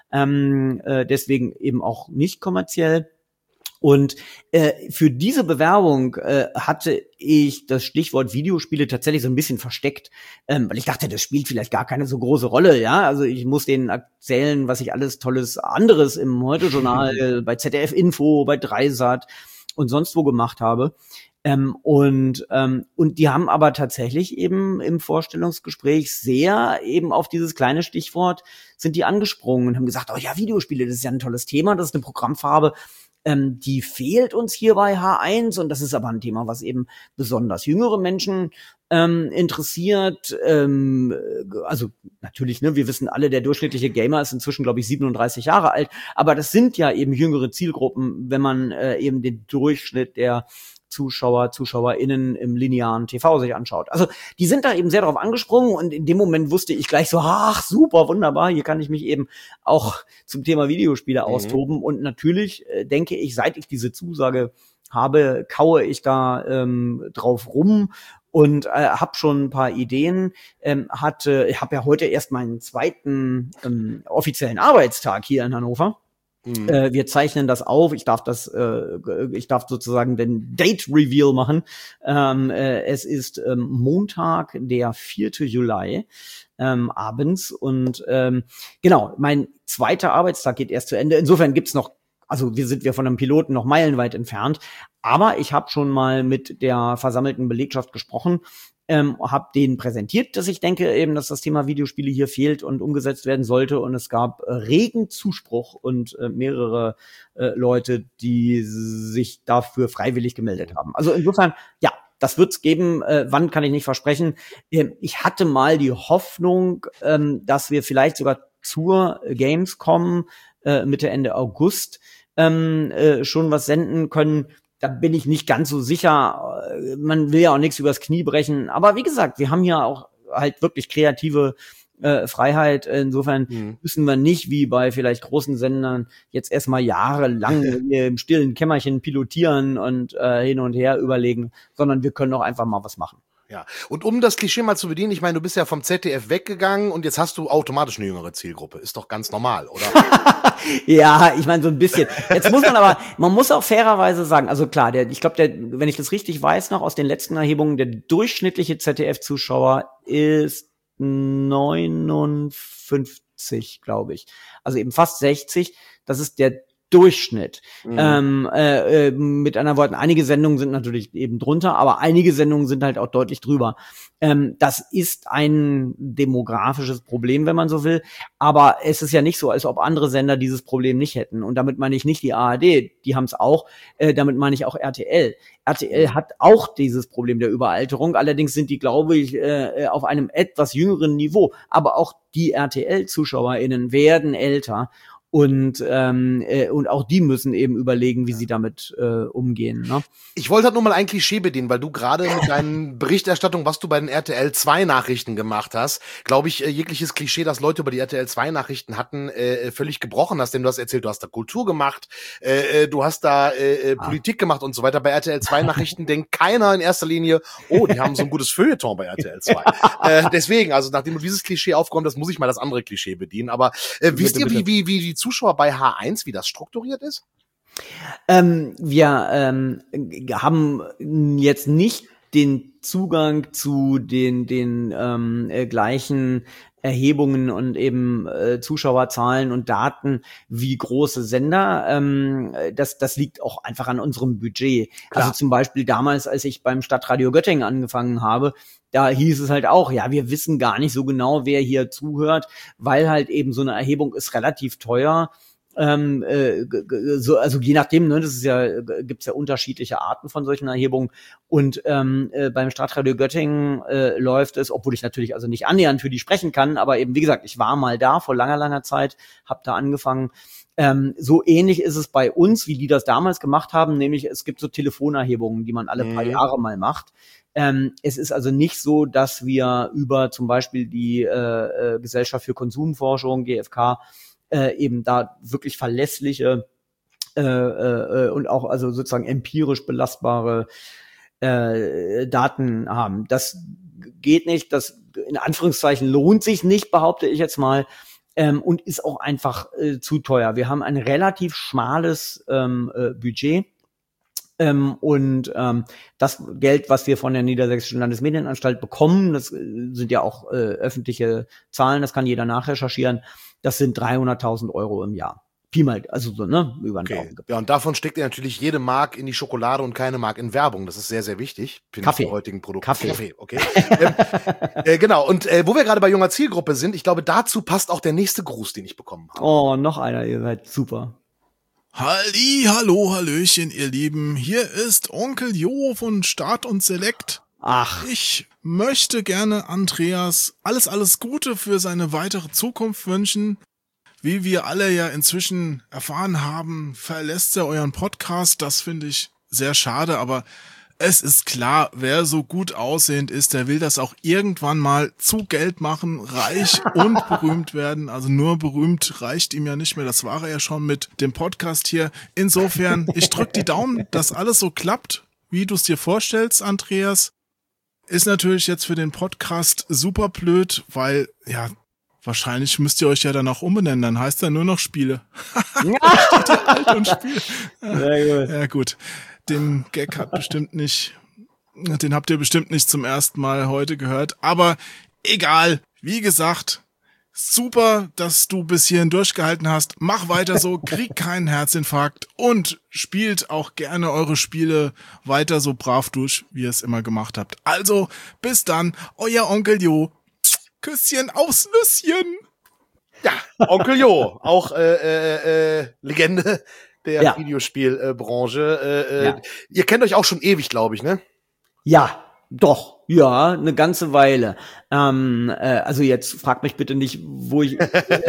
deswegen eben auch nicht kommerziell. Und für diese Bewerbung hatte ich das Stichwort Videospiele tatsächlich so ein bisschen versteckt, weil ich dachte, das spielt vielleicht gar keine so große Rolle, ja. Also ich muss denen erzählen, was ich alles Tolles anderes im Heute-Journal, bei ZDF Info, bei Dreisat und sonst wo gemacht habe. Und die haben aber tatsächlich eben im Vorstellungsgespräch sehr eben auf dieses kleine Stichwort sind die angesprungen und haben gesagt, oh ja, Videospiele, das ist ja ein tolles Thema, das ist eine Programmfarbe, die fehlt uns hier bei H1, und das ist aber ein Thema, was eben besonders jüngere Menschen interessiert. Also natürlich, ne, wir wissen alle, der durchschnittliche Gamer ist inzwischen, glaube ich, 37 Jahre alt, aber das sind ja eben jüngere Zielgruppen, wenn man eben den Durchschnitt der ZuschauerInnen im linearen TV sich anschaut. Also die sind da eben sehr darauf angesprungen, und in dem Moment wusste ich gleich so, ach super, wunderbar, hier kann ich mich eben auch zum Thema Videospiele austoben. Und natürlich denke ich, seit ich diese Zusage habe, kaue ich da drauf rum und habe schon ein paar Ideen. Ich habe ja heute erst meinen zweiten offiziellen Arbeitstag hier in Hannover. Wir zeichnen das auf. Ich darf sozusagen den Date Reveal machen. Es ist Montag, der 4. Juli, abends, und genau, mein zweiter Arbeitstag geht erst zu Ende. Insofern gibt's noch, also wir von einem Piloten noch meilenweit entfernt, aber ich habe schon mal mit der versammelten Belegschaft gesprochen, habe denen präsentiert, dass ich denke eben, dass das Thema Videospiele hier fehlt und umgesetzt werden sollte, und es gab regen Zuspruch und mehrere Leute, die sich dafür freiwillig gemeldet haben. Also insofern, ja, das wird's geben. Wann kann ich nicht versprechen. Ich hatte mal die Hoffnung, dass wir vielleicht sogar zur Gamescom Mitte, Ende August schon was senden können. Da bin ich nicht ganz so sicher. Man will ja auch nichts übers Knie brechen. Aber wie gesagt, wir haben ja auch halt wirklich kreative Freiheit. Insofern müssen wir nicht, wie bei vielleicht großen Sendern, jetzt erstmal jahrelang im stillen Kämmerchen pilotieren und hin und her überlegen, sondern wir können auch einfach mal was machen. Ja, und um das Klischee mal zu bedienen, ich meine, du bist ja vom ZDF weggegangen und jetzt hast du automatisch eine jüngere Zielgruppe. Ist doch ganz normal, oder? Ja, ich meine, so ein bisschen. Jetzt muss man muss auch fairerweise sagen, also klar, ich glaube, wenn ich das richtig weiß noch aus den letzten Erhebungen, der durchschnittliche ZDF-Zuschauer ist 59, glaube ich. Also eben fast 60. Das ist der Durchschnitt. Mit anderen Worten, einige Sendungen sind natürlich eben drunter, aber einige Sendungen sind halt auch deutlich drüber. Das ist ein demografisches Problem, wenn man so will. Aber es ist ja nicht so, als ob andere Sender dieses Problem nicht hätten. Und damit meine ich nicht die ARD, die haben es auch. Damit meine ich auch RTL. RTL hat auch dieses Problem der Überalterung. Allerdings sind die, glaube ich, auf einem etwas jüngeren Niveau. Aber auch die RTL-ZuschauerInnen werden älter. Und auch die müssen eben überlegen, wie sie damit umgehen. Ne? Ich wollte halt nur mal ein Klischee bedienen, weil du gerade mit deinen Berichterstattungen, was du bei den RTL 2 Nachrichten gemacht hast, glaube ich, jegliches Klischee, das Leute über die RTL 2 Nachrichten hatten, völlig gebrochen hast. Denn du hast erzählt, du hast da Kultur gemacht, du hast da Politik gemacht und so weiter. Bei RTL 2 Nachrichten denkt keiner in erster Linie, oh, die haben so ein gutes Feuilleton bei RTL 2. Deswegen, also nachdem du dieses Klischee aufgeräumt hast, muss ich mal das andere Klischee bedienen. Aber wisst ihr, wie die Zuschauer bei H1, wie das strukturiert ist? Wir haben jetzt nicht den Zugang zu den gleichen Erhebungen und eben Zuschauerzahlen und Daten wie große Sender. Das liegt auch einfach an unserem Budget. Klar. Also zum Beispiel damals, als ich beim Stadtradio Göttingen angefangen habe, da hieß es halt auch, ja, wir wissen gar nicht so genau, wer hier zuhört, weil halt eben so eine Erhebung ist relativ teuer. Also je nachdem, ne, das ist ja, gibt's ja unterschiedliche Arten von solchen Erhebungen. Und beim Stadtradio Göttingen läuft es, obwohl ich natürlich also nicht annähernd für die sprechen kann, aber eben, wie gesagt, ich war mal da vor langer Zeit, habe da angefangen. So ähnlich ist es bei uns, wie die das damals gemacht haben, nämlich es gibt so Telefonerhebungen, die man alle paar Jahre mal macht. Es ist also nicht so, dass wir über zum Beispiel die Gesellschaft für Konsumforschung, GfK, eben da wirklich verlässliche und auch also sozusagen empirisch belastbare Daten haben. Das geht nicht, das in Anführungszeichen lohnt sich nicht, behaupte ich jetzt mal, und ist auch einfach zu teuer. Wir haben ein relativ schmales Budget. Das Geld, was wir von der Niedersächsischen Landesmedienanstalt bekommen, das sind ja auch öffentliche Zahlen, das kann jeder nachrecherchieren, das sind 300.000 Euro im Jahr. Pi mal, also so, ne, über den Daumen. Ja, und davon steckt ihr natürlich jede Mark in die Schokolade und keine Mark in Werbung. Das ist sehr, sehr wichtig. Kaffee. Für heutigen Produkte. Kaffee, okay. Genau, und wo wir gerade bei junger Zielgruppe sind, ich glaube, dazu passt auch der nächste Gruß, den ich bekommen habe. Oh, noch einer, ihr seid super. Hallo, hallöchen, ihr Lieben. Hier ist Onkel Jo von Start und Select. Ach. Ich möchte gerne Andreas alles Gute für seine weitere Zukunft wünschen. Wie wir alle ja inzwischen erfahren haben, verlässt er euren Podcast. Das finde ich sehr schade, aber es ist klar, wer so gut aussehend ist, der will das auch irgendwann mal zu Geld machen, reich und berühmt werden. Also nur berühmt reicht ihm ja nicht mehr. Das war er ja schon mit dem Podcast hier. Insofern, ich drück die Daumen, dass alles so klappt, wie du es dir vorstellst, Andreas. Ist natürlich jetzt für den Podcast super blöd, weil, ja, wahrscheinlich müsst ihr euch ja dann auch umbenennen. Dann heißt er nur noch Spiele. Steht ja alt und Spiel. Sehr gut. Ja, gut. Den Gag habt ihr bestimmt nicht zum ersten Mal heute gehört. Aber egal. Wie gesagt, super, dass du bis hierhin durchgehalten hast. Mach weiter so, krieg keinen Herzinfarkt und spielt auch gerne eure Spiele weiter so brav durch, wie ihr es immer gemacht habt. Also, bis dann, euer Onkel Jo. Küsschen aufs Nüsschen. Ja, Onkel Jo, auch Legende der Videospielbranche. Ihr kennt euch auch schon ewig, glaube ich, ne? Ja, Doch, ja, eine ganze Weile. Also jetzt frag mich bitte nicht, wo ich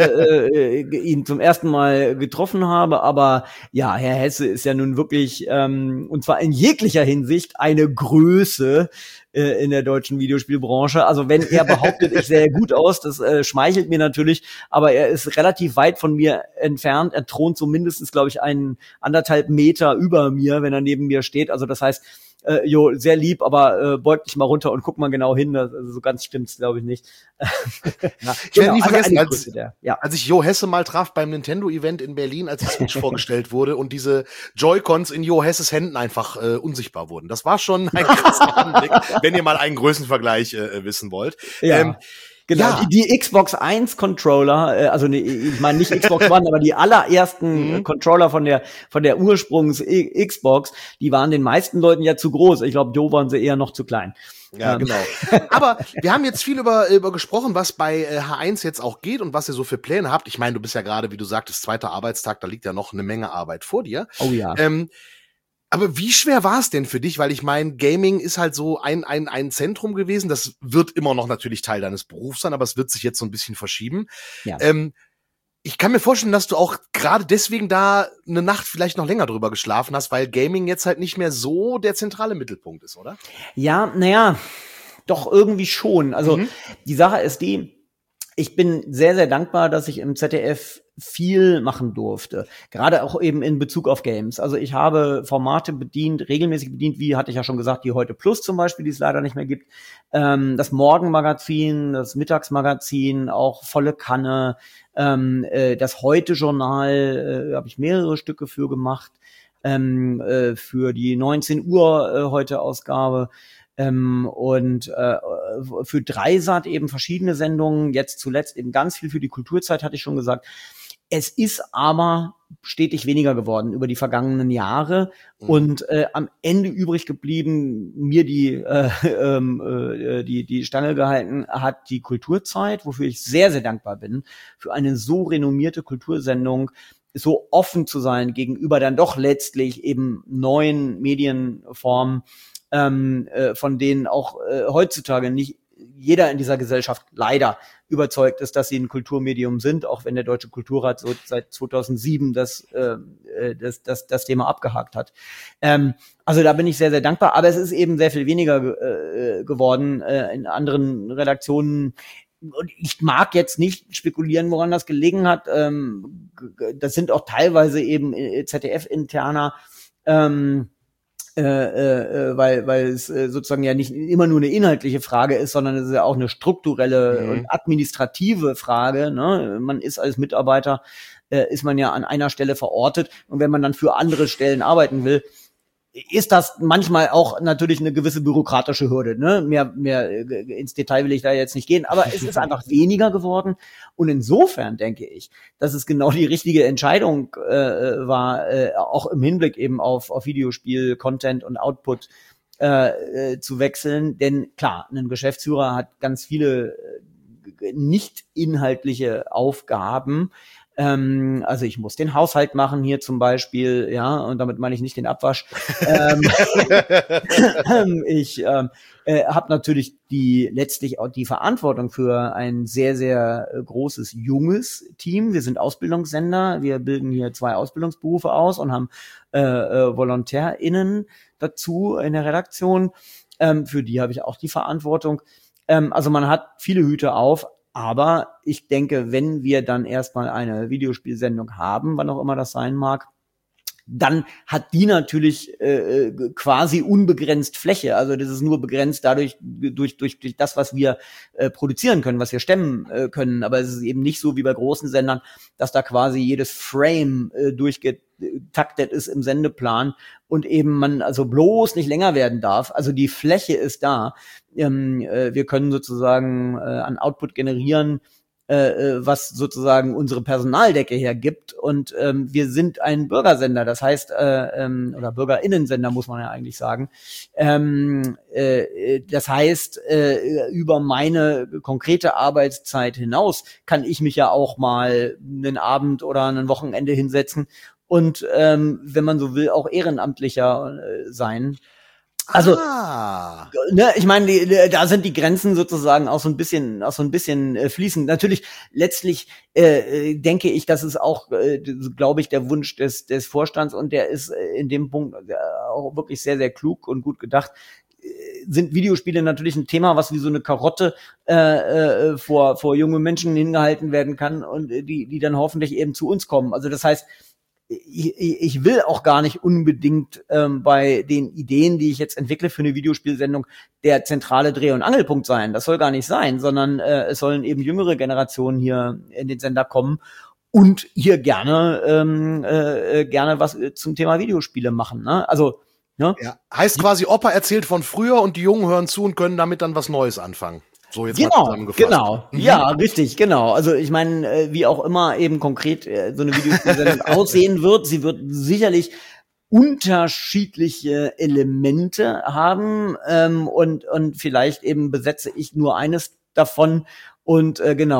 ihn zum ersten Mal getroffen habe, aber ja, Herr Hesse ist ja nun wirklich, und zwar in jeglicher Hinsicht, eine Größe in der deutschen Videospielbranche. Also wenn er behauptet, ich sähe gut aus, das schmeichelt mir natürlich, aber er ist relativ weit von mir entfernt. Er thront so mindestens, glaube ich, 1,5 Meter über mir, wenn er neben mir steht. Also das heißt, Jo, sehr lieb, aber beug dich mal runter und guck mal genau hin. Also so ganz stimmt's, glaube ich, nicht. Ja, ich werde nie vergessen, als ich Jo Hesse mal traf beim Nintendo-Event in Berlin, als die Switch vorgestellt wurde und diese Joy-Cons in Jo Hesses Händen einfach unsichtbar wurden. Das war schon ein krasser Anblick, wenn ihr mal einen Größenvergleich wissen wollt. Ja. Genau, ja. Die Xbox 1 Controller, also ich meine nicht Xbox One, aber die allerersten Controller von der Ursprungs Xbox, die waren den meisten Leuten ja zu groß. Ich glaube, Jo waren sie eher noch zu klein. Ja, genau. Aber wir haben jetzt viel über gesprochen, was bei H1 jetzt auch geht und was ihr so für Pläne habt. Ich meine, du bist ja gerade, wie du sagtest, 2. Arbeitstag, da liegt ja noch eine Menge Arbeit vor dir. Oh ja. Aber wie schwer war es denn für dich? Weil ich meine, Gaming ist halt so ein Zentrum gewesen. Das wird immer noch natürlich Teil deines Berufs sein, aber es wird sich jetzt so ein bisschen verschieben. Ja. Ich kann mir vorstellen, dass du auch gerade deswegen da eine Nacht vielleicht noch länger drüber geschlafen hast, weil Gaming jetzt halt nicht mehr so der zentrale Mittelpunkt ist, oder? Ja, naja, doch irgendwie schon. Also die Sache ist die, ich bin sehr, sehr dankbar, dass ich im ZDF viel machen durfte. Gerade auch eben in Bezug auf Games. Also ich habe Formate regelmäßig bedient, wie hatte ich ja schon gesagt, die Heute Plus zum Beispiel, die es leider nicht mehr gibt. Das Morgenmagazin, das Mittagsmagazin, auch volle Kanne. Das Heute-Journal habe ich mehrere Stücke für gemacht. Für die 19 Uhr Heute-Ausgabe. Und für Dreisat eben verschiedene Sendungen, jetzt zuletzt eben ganz viel für die Kulturzeit, hatte ich schon gesagt. Es ist aber stetig weniger geworden über die vergangenen Jahre und am Ende übrig geblieben, mir die Stange gehalten hat die Kulturzeit, wofür ich sehr, sehr dankbar bin, für eine so renommierte Kultursendung, so offen zu sein gegenüber dann doch letztlich eben neuen Medienformen, von denen auch heutzutage nicht jeder in dieser Gesellschaft leider überzeugt ist, dass sie ein Kulturmedium sind, auch wenn der Deutsche Kulturrat so seit 2007 das Thema abgehakt hat. Also da bin ich sehr, sehr dankbar, aber es ist eben sehr viel weniger geworden in anderen Redaktionen. Und ich mag jetzt nicht spekulieren, woran das gelegen hat. Das sind auch teilweise eben ZDF-interner, weil es sozusagen ja nicht immer nur eine inhaltliche Frage ist, sondern es ist ja auch eine strukturelle und administrative Frage. Ne? Man ist als Mitarbeiter, ist man ja an einer Stelle verortet und wenn man dann für andere Stellen arbeiten will, ist das manchmal auch natürlich eine gewisse bürokratische Hürde. Ne? Mehr ins Detail will ich da jetzt nicht gehen, aber es ist einfach weniger geworden. Und insofern denke ich, dass es genau die richtige Entscheidung war, auch im Hinblick eben auf Videospiel, Content und Output zu wechseln. Denn klar, ein Geschäftsführer hat ganz viele nicht inhaltliche Aufgaben. Also ich muss den Haushalt machen hier zum Beispiel, ja, und damit meine ich nicht den Abwasch. Ich habe natürlich letztlich auch die Verantwortung für ein sehr, sehr großes, junges Team. Wir sind Ausbildungssender, wir bilden hier 2 Ausbildungsberufe aus und haben VolontärInnen dazu in der Redaktion. Für die habe ich auch die Verantwortung. Also man hat viele Hüte auf. Aber ich denke, wenn wir dann erstmal eine Videospielsendung haben, wann auch immer das sein mag, dann hat die natürlich quasi unbegrenzt Fläche. Also das ist nur begrenzt dadurch durch das, was wir produzieren können, was wir stemmen können. Aber es ist eben nicht so wie bei großen Sendern, dass da quasi jedes Frame durchgetaktet ist im Sendeplan und eben man also bloß nicht länger werden darf. Also die Fläche ist da. Wir können sozusagen an Output generieren, was sozusagen unsere Personaldecke hergibt. Und wir sind ein Bürgersender, das heißt, oder BürgerInnensender muss man ja eigentlich sagen. Das heißt, über meine konkrete Arbeitszeit hinaus kann ich mich ja auch mal einen Abend oder ein Wochenende hinsetzen und wenn man so will, auch ehrenamtlicher sein. Also, ne, ich meine, da sind die Grenzen sozusagen auch so ein bisschen fließend. Natürlich, letztlich denke ich, das ist auch, glaube ich, der Wunsch des Vorstands, und der ist in dem Punkt auch wirklich sehr, sehr klug und gut gedacht. Sind Videospiele natürlich ein Thema, was wie so eine Karotte vor junge Menschen hingehalten werden kann und die dann hoffentlich eben zu uns kommen. Also das heißt, ich will auch gar nicht unbedingt bei den Ideen, die ich jetzt entwickle für eine Videospielsendung, der zentrale Dreh- und Angelpunkt sein. Das soll gar nicht sein, sondern es sollen eben jüngere Generationen hier in den Sender kommen und hier gerne was zum Thema Videospiele machen. Ne? Also, ne? Ja. Heißt quasi, Opa erzählt von früher und die Jungen hören zu und können damit dann was Neues anfangen. So, jetzt mal zusammengefasst. Genau. Ja, richtig, genau. Also ich meine, wie auch immer eben konkret so eine Videospielsendung aussehen wird, sie wird sicherlich unterschiedliche Elemente haben und vielleicht eben besetze ich nur eines davon und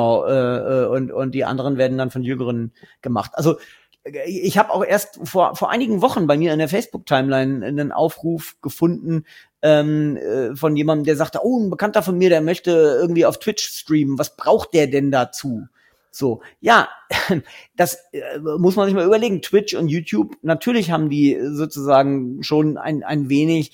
und die anderen werden dann von Jüngeren gemacht. Also ich habe auch erst vor einigen Wochen bei mir in der Facebook-Timeline einen Aufruf gefunden von jemandem, der sagte, oh, ein Bekannter von mir, der möchte irgendwie auf Twitch streamen. Was braucht der denn dazu? So, ja, das muss man sich mal überlegen. Twitch und YouTube, natürlich haben die sozusagen schon ein wenig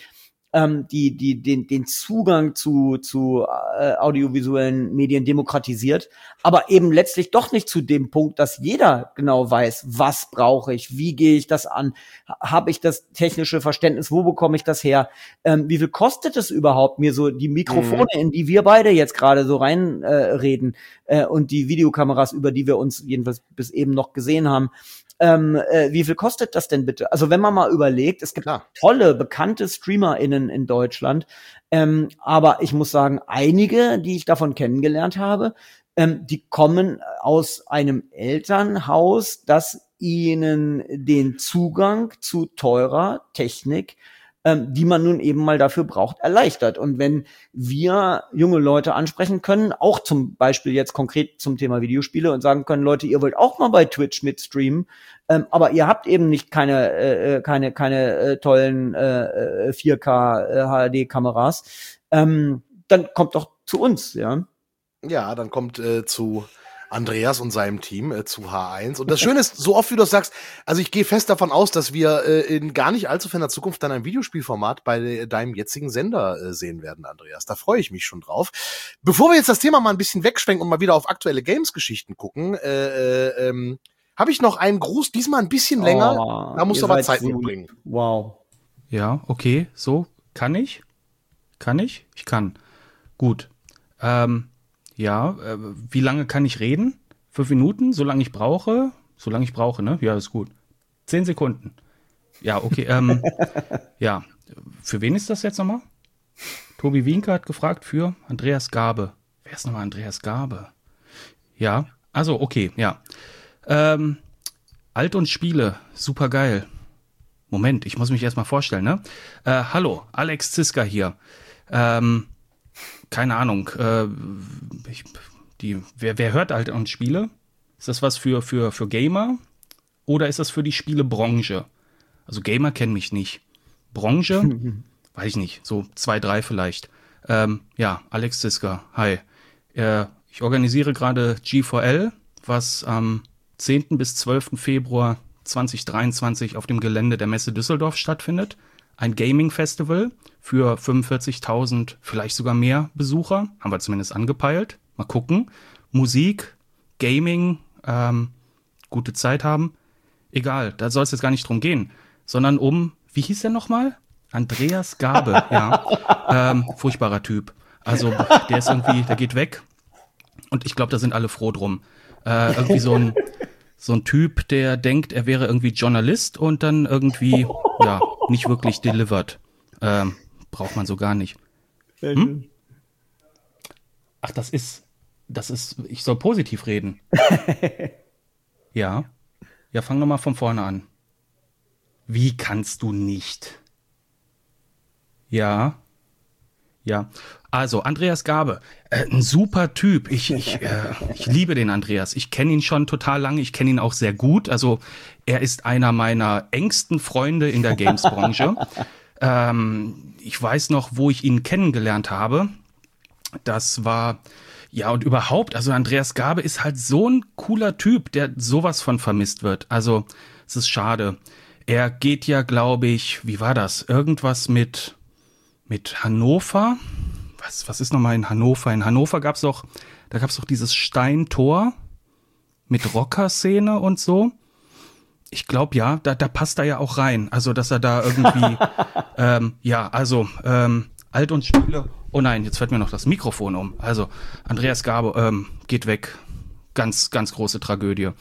den Zugang zu audiovisuellen Medien demokratisiert, aber eben letztlich doch nicht zu dem Punkt, dass jeder genau weiß, was brauche ich, wie gehe ich das an, habe ich das technische Verständnis, wo bekomme ich das her, wie viel kostet es überhaupt, mir so die Mikrofone, in die wir beide jetzt gerade so rein reden und die Videokameras, über die wir uns jedenfalls bis eben noch gesehen haben, wie viel kostet das denn bitte? Also wenn man mal überlegt, es gibt tolle, bekannte StreamerInnen in Deutschland, aber ich muss sagen, einige, die ich davon kennengelernt habe, die kommen aus einem Elternhaus, das ihnen den Zugang zu teurer Technik, die man nun eben mal dafür braucht, erleichtert. Und wenn wir junge Leute ansprechen können, auch zum Beispiel jetzt konkret zum Thema Videospiele und sagen können, Leute, ihr wollt auch mal bei Twitch mitstreamen, aber ihr habt eben nicht keine tollen 4K HD-Kameras, dann kommt doch zu uns, ja. Ja, dann kommt zu Andreas und seinem Team zu H1. Und das Schöne ist, so oft wie du das sagst, also ich gehe fest davon aus, dass wir in gar nicht allzu ferner Zukunft dann ein Videospielformat bei deinem jetzigen Sender sehen werden, Andreas. Da freue ich mich schon drauf. Bevor wir jetzt das Thema mal ein bisschen wegschwenken und mal wieder auf aktuelle Games-Geschichten gucken, habe ich noch einen Gruß, diesmal ein bisschen länger. Da musst du aber Zeit mitbringen. Wow. Ja, okay, so. Kann ich? Ich kann. Gut. Wie lange kann ich reden? 5 Minuten, solange ich brauche, ne? Ja, ist gut. 10 Sekunden. Ja, okay. Ja, für wen ist das jetzt nochmal? Tobi Wienke hat gefragt für Andreas Gabe. Wer ist nochmal Andreas Gabe? Ja, also okay, ja. Alt und Spiele, super geil. Moment, ich muss mich erstmal vorstellen, ne? Hallo, Alex Ziska hier. Keine Ahnung, wer hört Alt und Spiele? Ist das was für Gamer oder ist das für die Spielebranche? Also Gamer kennen mich nicht. Branche? Weiß ich nicht, so 2, 3 vielleicht. Ja, Alex Ziska, hi. Ich organisiere gerade G4L, was am 10. bis 12. Februar 2023 auf dem Gelände der Messe Düsseldorf stattfindet. Ein Gaming-Festival für 45.000, vielleicht sogar mehr Besucher. Haben wir zumindest angepeilt. Mal gucken. Musik, Gaming, gute Zeit haben. Egal, da soll es jetzt gar nicht drum gehen. Sondern um, wie hieß der nochmal? Andreas Gabe, ja. Furchtbarer Typ. Also der ist irgendwie, der geht weg. Und ich glaube, da sind alle froh drum. Irgendwie so ein Typ, der denkt, er wäre irgendwie Journalist und dann irgendwie, ja, nicht wirklich delivered. Braucht man so gar nicht. Hm? Ach, das ist, ich soll positiv reden. Ja, fang nochmal von vorne an. Wie kannst du nicht? Ja. Also, Andreas Gabe, ein super Typ. Ich liebe den Andreas. Ich kenne ihn schon total lange. Ich kenne ihn auch sehr gut. Also, er ist einer meiner engsten Freunde in der Games-Branche. Ich weiß noch, wo ich ihn kennengelernt habe. Das war, ja, und überhaupt, also Andreas Gabe ist halt so ein cooler Typ, der sowas von vermisst wird. Also, es ist schade. Er geht ja, glaube ich, wie war das? Irgendwas mit Hannover? Was ist nochmal in Hannover? In Hannover gab's doch dieses Steintor mit Rockerszene und so. Ich glaube, ja, da passt er ja auch rein. Also, dass er da irgendwie, Alt und Spiele. Oh nein, jetzt fällt mir noch das Mikrofon um. Also, Andreas Gabe geht weg. Ganz, ganz große Tragödie.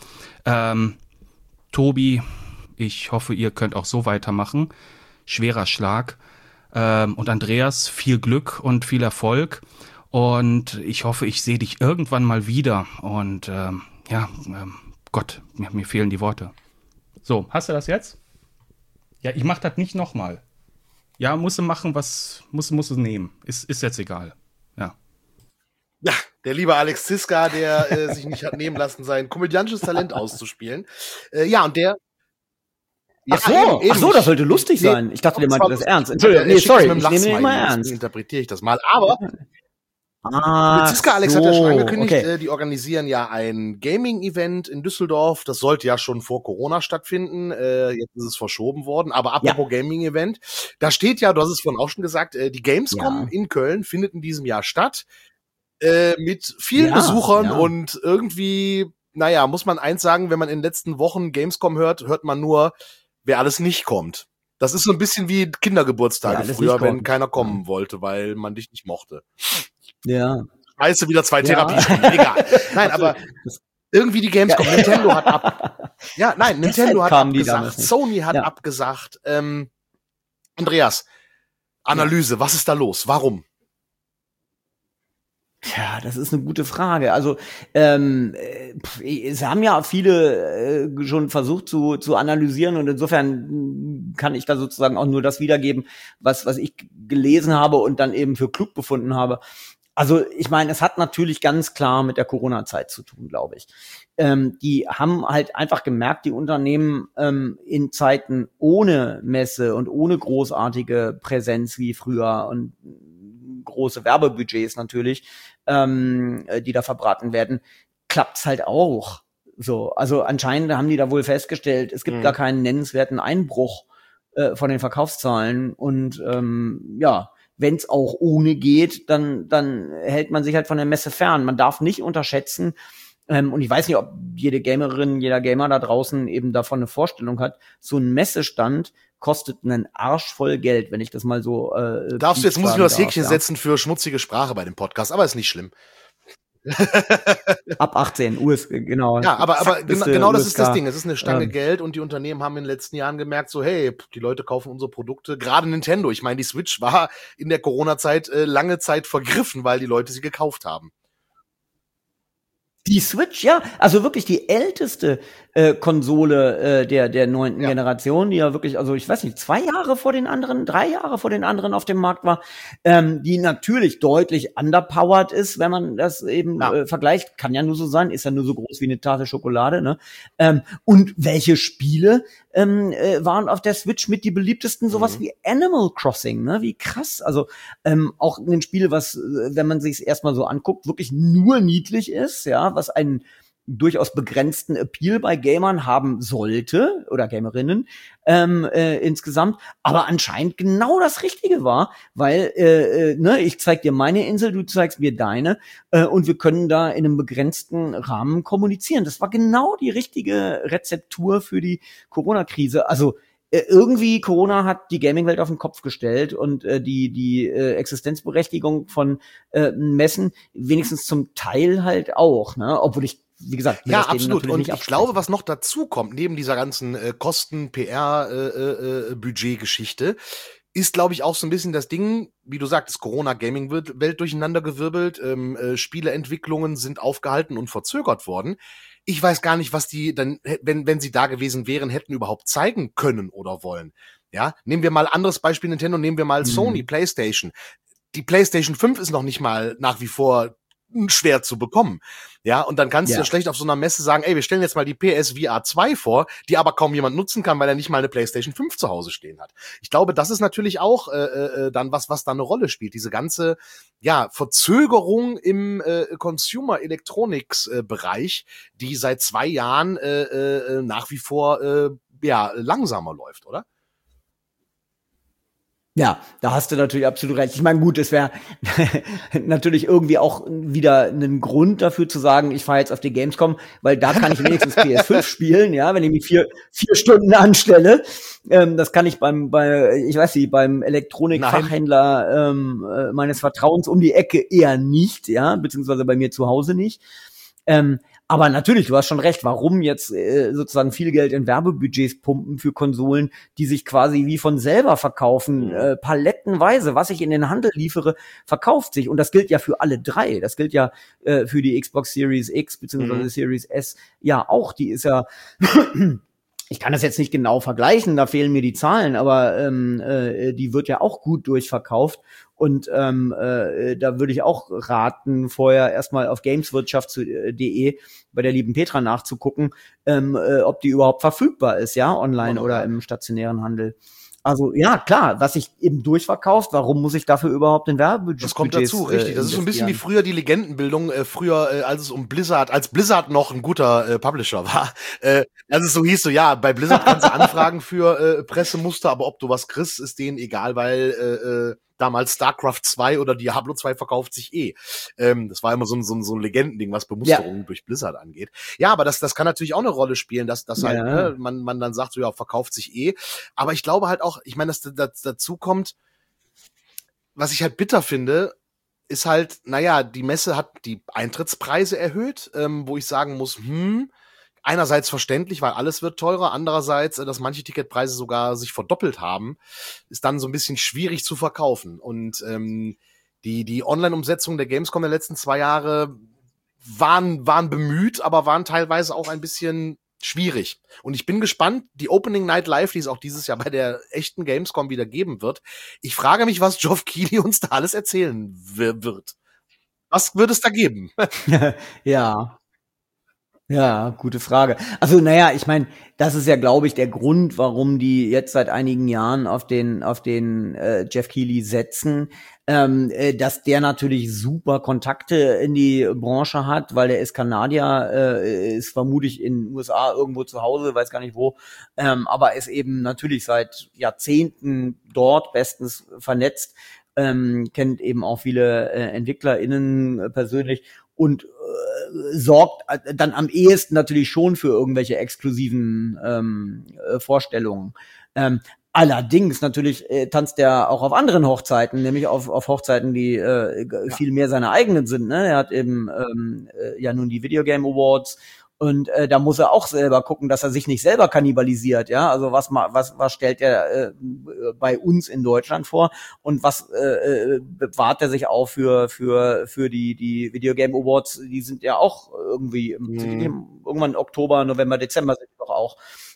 Tobi, ich hoffe, ihr könnt auch so weitermachen. Schwerer Schlag. Und Andreas, viel Glück und viel Erfolg. Und ich hoffe, ich sehe dich irgendwann mal wieder. Und Gott, mir fehlen die Worte. So, hast du das jetzt? Ja, ich mach das nicht nochmal. Ja, musst du machen, musst du nehmen. Ist jetzt egal. Ja. Ja, der liebe Alex Ziska, der sich nicht hat nehmen lassen, sein komödiantisches Talent auszuspielen. Und der... Ach so, das sollte lustig sein. Ich dachte, der meinte das ernst. Entschuldigung, ich nehme den immer ernst. Interpretiere ich das mal. Aber Ziska Alex hat ja schon angekündigt, die organisieren ja ein Gaming-Event in Düsseldorf. Das sollte ja schon vor Corona stattfinden. Jetzt ist es verschoben worden. Aber apropos Gaming-Event, da steht ja, du hast es vorhin auch schon gesagt, die Gamescom in Köln findet in diesem Jahr statt. Mit vielen Besuchern und irgendwie, muss man eins sagen, wenn man in den letzten Wochen Gamescom hört man nur, wer alles nicht kommt. Das ist so ein bisschen wie Kindergeburtstage früher, wenn keiner kommen wollte, weil man dich nicht mochte. Ja. Scheiße, wieder 2 Therapiestunden, egal. Nein, aber irgendwie die Gamescom, Nintendo hat Nintendo hat abgesagt, Sony hat abgesagt. Andreas, Analyse, was ist da los? Warum? Tja, das ist eine gute Frage. Also, es haben ja viele schon versucht zu analysieren und insofern kann ich da sozusagen auch nur das wiedergeben, was ich gelesen habe und dann eben für klug befunden habe. Also, ich meine, es hat natürlich ganz klar mit der Corona-Zeit zu tun, glaube ich. Die haben halt einfach gemerkt, die Unternehmen in Zeiten ohne Messe und ohne großartige Präsenz wie früher und große Werbebudgets natürlich, die da verbraten werden, klappt's halt auch. So, also anscheinend haben die da wohl festgestellt, es gibt gar keinen nennenswerten Einbruch von den Verkaufszahlen und wenn es auch ohne geht, dann hält man sich halt von der Messe fern. Man darf nicht unterschätzen, und ich weiß nicht, ob jede Gamerin, jeder Gamer da draußen eben davon eine Vorstellung hat, so ein Messestand kostet einen Arsch voll Geld, wenn ich das mal so darfst du, jetzt muss ich nur das Häkchen setzen für schmutzige Sprache bei dem Podcast, aber ist nicht schlimm. Ab 18 US, genau. Ja, aber genau das ist das Ding. Es ist eine Stange Geld und die Unternehmen haben in den letzten Jahren gemerkt, so hey, die Leute kaufen unsere Produkte, gerade Nintendo. Ich meine, die Switch war in der Corona-Zeit lange Zeit vergriffen, weil die Leute sie gekauft haben. Die Switch, ja, also wirklich die älteste Konsole der 9. Generation, die ja wirklich, also ich weiß nicht, 2 Jahre vor den anderen, 3 Jahre vor den anderen auf dem Markt war, die natürlich deutlich underpowered ist, wenn man das eben vergleicht, kann ja nur so sein, ist ja nur so groß wie eine Tafel Schokolade, ne? Und welche Spiele waren auf der Switch mit die beliebtesten, sowas wie Animal Crossing, ne? Wie krass, also auch ein Spiel, was, wenn man sich es erstmal so anguckt, wirklich nur niedlich ist, ja, was einen durchaus begrenzten Appeal bei Gamern haben sollte oder Gamerinnen insgesamt, aber anscheinend genau das Richtige war, weil ich zeig dir meine Insel, du zeigst mir deine und wir können da in einem begrenzten Rahmen kommunizieren. Das war genau die richtige Rezeptur für die Corona-Krise. Also irgendwie Corona hat die Gaming-Welt auf den Kopf gestellt und die Existenzberechtigung von Messen wenigstens zum Teil halt auch, ne? Obwohl ich, wie gesagt, ja, absolut. Und ich glaube, was noch dazu kommt, neben dieser ganzen Kosten, PR, Budget-Geschichte, ist, glaube ich, auch so ein bisschen das Ding, wie du sagtest, Corona-Gaming-Welt durcheinandergewirbelt, Spieleentwicklungen sind aufgehalten und verzögert worden. Ich weiß gar nicht, was die dann, wenn sie da gewesen wären, hätten überhaupt zeigen können oder wollen. Ja, nehmen wir mal anderes Beispiel Nintendo, nehmen wir mal Sony, PlayStation. Die PlayStation 5 ist noch nicht mal nach wie vor schwer zu bekommen. Ja, und dann kannst du ja schlecht auf so einer Messe sagen, ey, wir stellen jetzt mal die PSVR 2 vor, die aber kaum jemand nutzen kann, weil er nicht mal eine PlayStation 5 zu Hause stehen hat. Ich glaube, das ist natürlich auch dann was da eine Rolle spielt. Diese ganze Verzögerung im Consumer Electronics Bereich, die seit 2 Jahren nach wie vor langsamer läuft, oder? Ja, da hast du natürlich absolut recht. Ich meine, gut, es wäre natürlich irgendwie auch wieder ein Grund dafür zu sagen, ich fahre jetzt auf die Gamescom, weil da kann ich wenigstens PS5 spielen, ja, wenn ich mich 4 Stunden anstelle. Das kann ich beim Elektronikfachhändler meines Vertrauens um die Ecke eher nicht, ja, beziehungsweise bei mir zu Hause nicht. Aber natürlich, du hast schon recht, warum jetzt sozusagen viel Geld in Werbebudgets pumpen für Konsolen, die sich quasi wie von selber verkaufen, palettenweise, was ich in den Handel liefere, verkauft sich. Und das gilt ja für alle 3. Das gilt ja für die Xbox Series X bzw. Series S ja auch. Die ist ja ich kann das jetzt nicht genau vergleichen, da fehlen mir die Zahlen, aber die wird ja auch gut durchverkauft. Und da würde ich auch raten, vorher erstmal auf gameswirtschaft.de bei der lieben Petra nachzugucken, ob die überhaupt verfügbar ist, ja, online oder im stationären Handel. Also ja, klar, was sich eben durchverkauft, warum muss ich dafür überhaupt den Werbebudget? Das kommt dazu, richtig. Das ist so ein bisschen wie früher die Legendenbildung, als es um als Blizzard noch ein guter Publisher war. Als es so hieß, so ja, bei Blizzard kannst du anfragen für Pressemuster, aber ob du was kriegst, ist denen egal, weil damals StarCraft 2 oder Diablo 2 verkauft sich Das war immer so ein Legendending, was Bemusterungen durch Blizzard angeht. Ja, aber das kann natürlich auch eine Rolle spielen, dass halt man dann sagt, so ja, verkauft sich Aber ich glaube halt auch, ich meine, dass dazu kommt, was ich halt bitter finde, ist halt, die Messe hat die Eintrittspreise erhöht, wo ich sagen muss, einerseits verständlich, weil alles wird teurer, andererseits, dass manche Ticketpreise sogar sich verdoppelt haben, ist dann so ein bisschen schwierig zu verkaufen. Und die Online-Umsetzung der Gamescom der letzten 2 Jahre waren bemüht, aber waren teilweise auch ein bisschen schwierig. Und ich bin gespannt, die Opening Night Live, die es auch dieses Jahr bei der echten Gamescom wieder geben wird. Ich frage mich, was Geoff Keighley uns da alles erzählen wird. Was wird es da geben? Ja, gute Frage. Also, ich meine, das ist ja, glaube ich, der Grund, warum die jetzt seit einigen Jahren auf den Geoff Keighley setzen, dass der natürlich super Kontakte in die Branche hat, weil der ist Kanadier, ist vermutlich in den USA irgendwo zu Hause, weiß gar nicht wo, aber ist eben natürlich seit Jahrzehnten dort bestens vernetzt, kennt eben auch viele EntwicklerInnen persönlich und sorgt dann am ehesten natürlich schon für irgendwelche exklusiven Vorstellungen. Allerdings natürlich tanzt er auch auf anderen Hochzeiten, nämlich auf Hochzeiten, die viel mehr seine eigenen sind. Ne? Er hat eben nun die Video Game Awards und da muss er auch selber gucken, dass er sich nicht selber kannibalisiert. Ja, also was stellt er bei uns in Deutschland vor und was bewahrt er sich auch für die Video Game Awards? Die sind ja auch irgendwie irgendwann Oktober, November, Dezember sind die doch auch.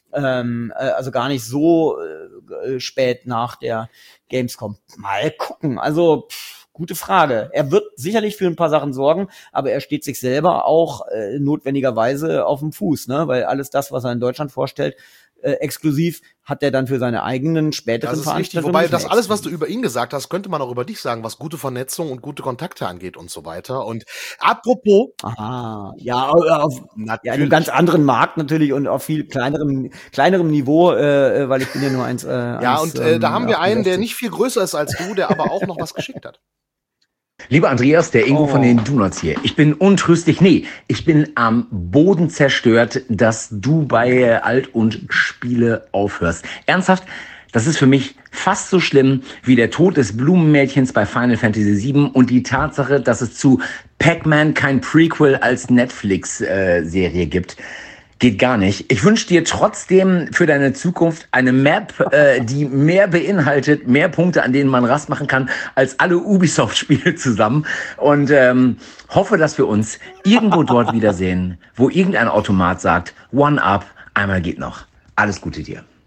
Also gar nicht so spät nach der Gamescom. Mal gucken. Also gute Frage. Er wird sicherlich für ein paar Sachen sorgen, aber er steht sich selber auch notwendigerweise auf dem Fuß, ne? Weil alles das, was er in Deutschland vorstellt, exklusiv hat er dann für seine eigenen späteren Veranstaltungen. Wobei das alles, was du über ihn gesagt hast, könnte man auch über dich sagen, was gute Vernetzung und gute Kontakte angeht und so weiter. Und apropos. Aha, auf einem ganz anderen Markt natürlich und auf viel kleinerem Niveau, weil ich bin ja nur eins. Da haben wir einen, der nicht viel größer ist als du, der aber auch noch was geschickt hat. Lieber Andreas, der Ingo von den Donuts hier. Ich bin untröstlich, ich bin am Boden zerstört, dass du bei Alt- und Spiele aufhörst. Ernsthaft, das ist für mich fast so schlimm wie der Tod des Blumenmädchens bei Final Fantasy VII und die Tatsache, dass es zu Pac-Man kein Prequel als Netflix-Serie gibt. Geht gar nicht. Ich wünsche dir trotzdem für deine Zukunft eine Map, die mehr beinhaltet, mehr Punkte, an denen man Rast machen kann, als alle Ubisoft-Spiele zusammen. Und hoffe, dass wir uns irgendwo dort wiedersehen, wo irgendein Automat sagt, One Up, einmal geht noch. Alles Gute dir.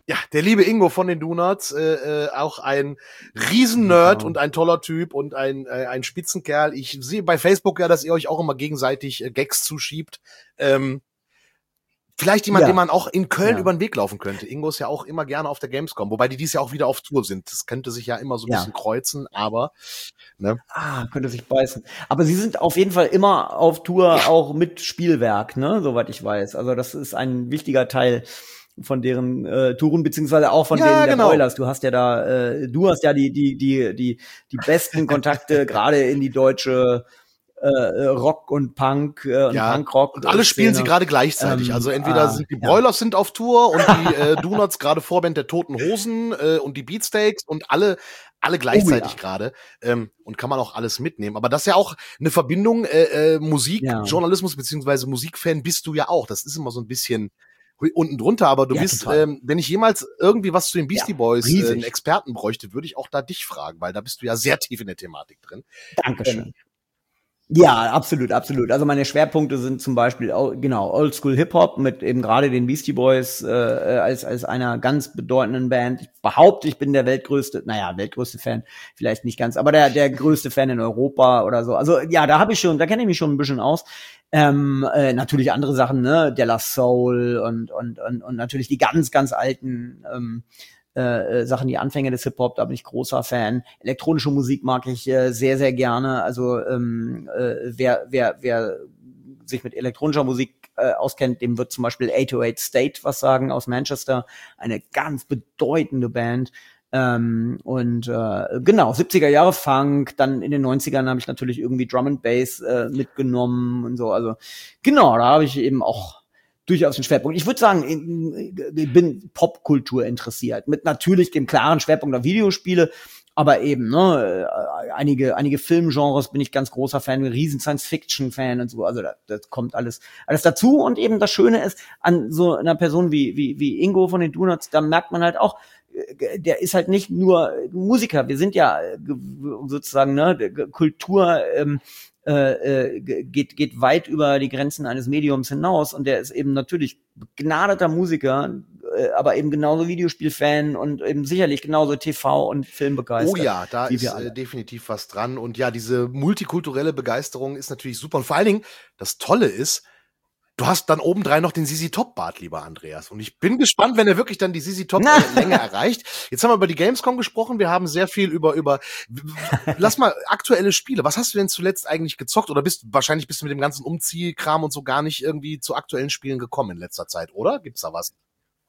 Ja, der liebe Ingo von den Donuts, auch ein Riesen-Nerd und ein toller Typ und ein Spitzenkerl. Ich sehe bei Facebook ja, dass ihr euch auch immer gegenseitig Gags zuschiebt. Vielleicht jemand, den man auch in Köln über den Weg laufen könnte. Ingo ist ja auch immer gerne auf der Gamescom, wobei die dies Jahr auch wieder auf Tour sind. Das könnte sich ja immer so ein bisschen kreuzen, aber ne? Könnte sich beißen. Aber sie sind auf jeden Fall immer auf Tour, auch mit Spielwerk, ne, soweit ich weiß. Also das ist ein wichtiger Teil von deren Touren, beziehungsweise auch von denen der Broilers. Du hast ja da, die besten Kontakte gerade in die deutsche Rock und Punk und Punkrock. Und alle spielen sie gerade gleichzeitig. Also entweder sind die Broilers sind auf Tour und die Donuts gerade Vorband der Toten Hosen und die Beatsteaks und alle gleichzeitig gerade. Und kann man auch alles mitnehmen. Aber das ist ja auch eine Verbindung, Musikjournalismus beziehungsweise Musikfan bist du ja auch. Das ist immer so ein bisschen unten drunter, aber du bist, wenn ich jemals irgendwie was zu den Beastie Boys einen Experten bräuchte, würde ich auch da dich fragen, weil da bist du ja sehr tief in der Thematik drin. Dankeschön. Ja, absolut, absolut. Also meine Schwerpunkte sind zum Beispiel Oldschool Hip-Hop mit eben gerade den Beastie Boys als einer ganz bedeutenden Band. Ich behaupte, ich bin der weltgrößte Fan, vielleicht nicht ganz, aber der größte Fan in Europa oder so. Also ja, da kenne ich mich schon ein bisschen aus. Natürlich andere Sachen, ne, De La Soul und natürlich die ganz, ganz alten Sachen, die Anfänge des Hip-Hop, da bin ich großer Fan. Elektronische Musik mag ich sehr, sehr gerne. Also wer sich mit elektronischer Musik auskennt, dem wird zum Beispiel 808 State was sagen aus Manchester. Eine ganz bedeutende Band. 70er Jahre Funk, dann in den 90ern habe ich natürlich irgendwie Drum and Bass mitgenommen und so. Also genau, da habe ich eben auch durchaus einen Schwerpunkt. Ich würde sagen, ich bin Popkultur interessiert, mit natürlich dem klaren Schwerpunkt auf Videospiele, aber eben, ne, einige Filmgenres bin ich ganz großer Fan, ein riesen Science-Fiction-Fan und so, also das kommt alles dazu. Und eben das Schöne ist, an so einer Person wie Ingo von den Donuts, da merkt man halt auch, der ist halt nicht nur Musiker, wir sind ja sozusagen, ne, Kultur, geht weit über die Grenzen eines Mediums hinaus und der ist eben natürlich begnadeter Musiker, aber eben genauso Videospielfan und eben sicherlich genauso TV- und Filmbegeistert. Oh ja, da ist definitiv was dran und ja, diese multikulturelle Begeisterung ist natürlich super und vor allen Dingen, das Tolle ist, du hast dann obendrein noch den ZZ Top Bart, lieber Andreas. Und ich bin gespannt, wenn er wirklich dann die ZZ Top Länge erreicht. Jetzt haben wir über die Gamescom gesprochen. Wir haben sehr viel über lass mal aktuelle Spiele. Was hast du denn zuletzt eigentlich gezockt? Oder wahrscheinlich bist du mit dem ganzen Umziehkram und so gar nicht irgendwie zu aktuellen Spielen gekommen in letzter Zeit, oder? Gibt's da was?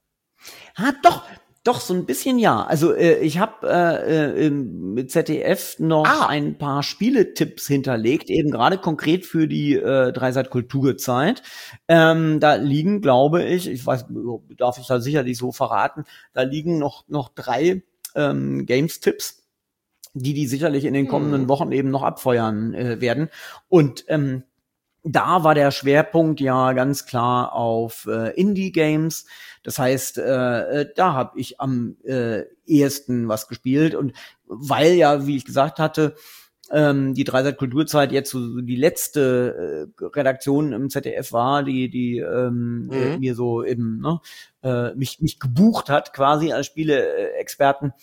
Doch, so ein bisschen ja. Also ich habe mit ZDF noch ein paar Spieletipps hinterlegt, eben gerade konkret für die Dreisat-Kulturzeit. Da liegen, glaube ich weiß, darf ich da sicherlich so verraten, da liegen noch 3 Games-Tipps, die sicherlich in den kommenden Wochen eben noch abfeuern werden. Und da war der Schwerpunkt ja ganz klar auf Indie-Games. Das heißt, da habe ich am ehesten was gespielt. Und weil ja, wie ich gesagt hatte, die Dreisat Kulturzeit jetzt so die letzte Redaktion im ZDF war, die mir so eben mich gebucht hat, quasi als Spieleexperten,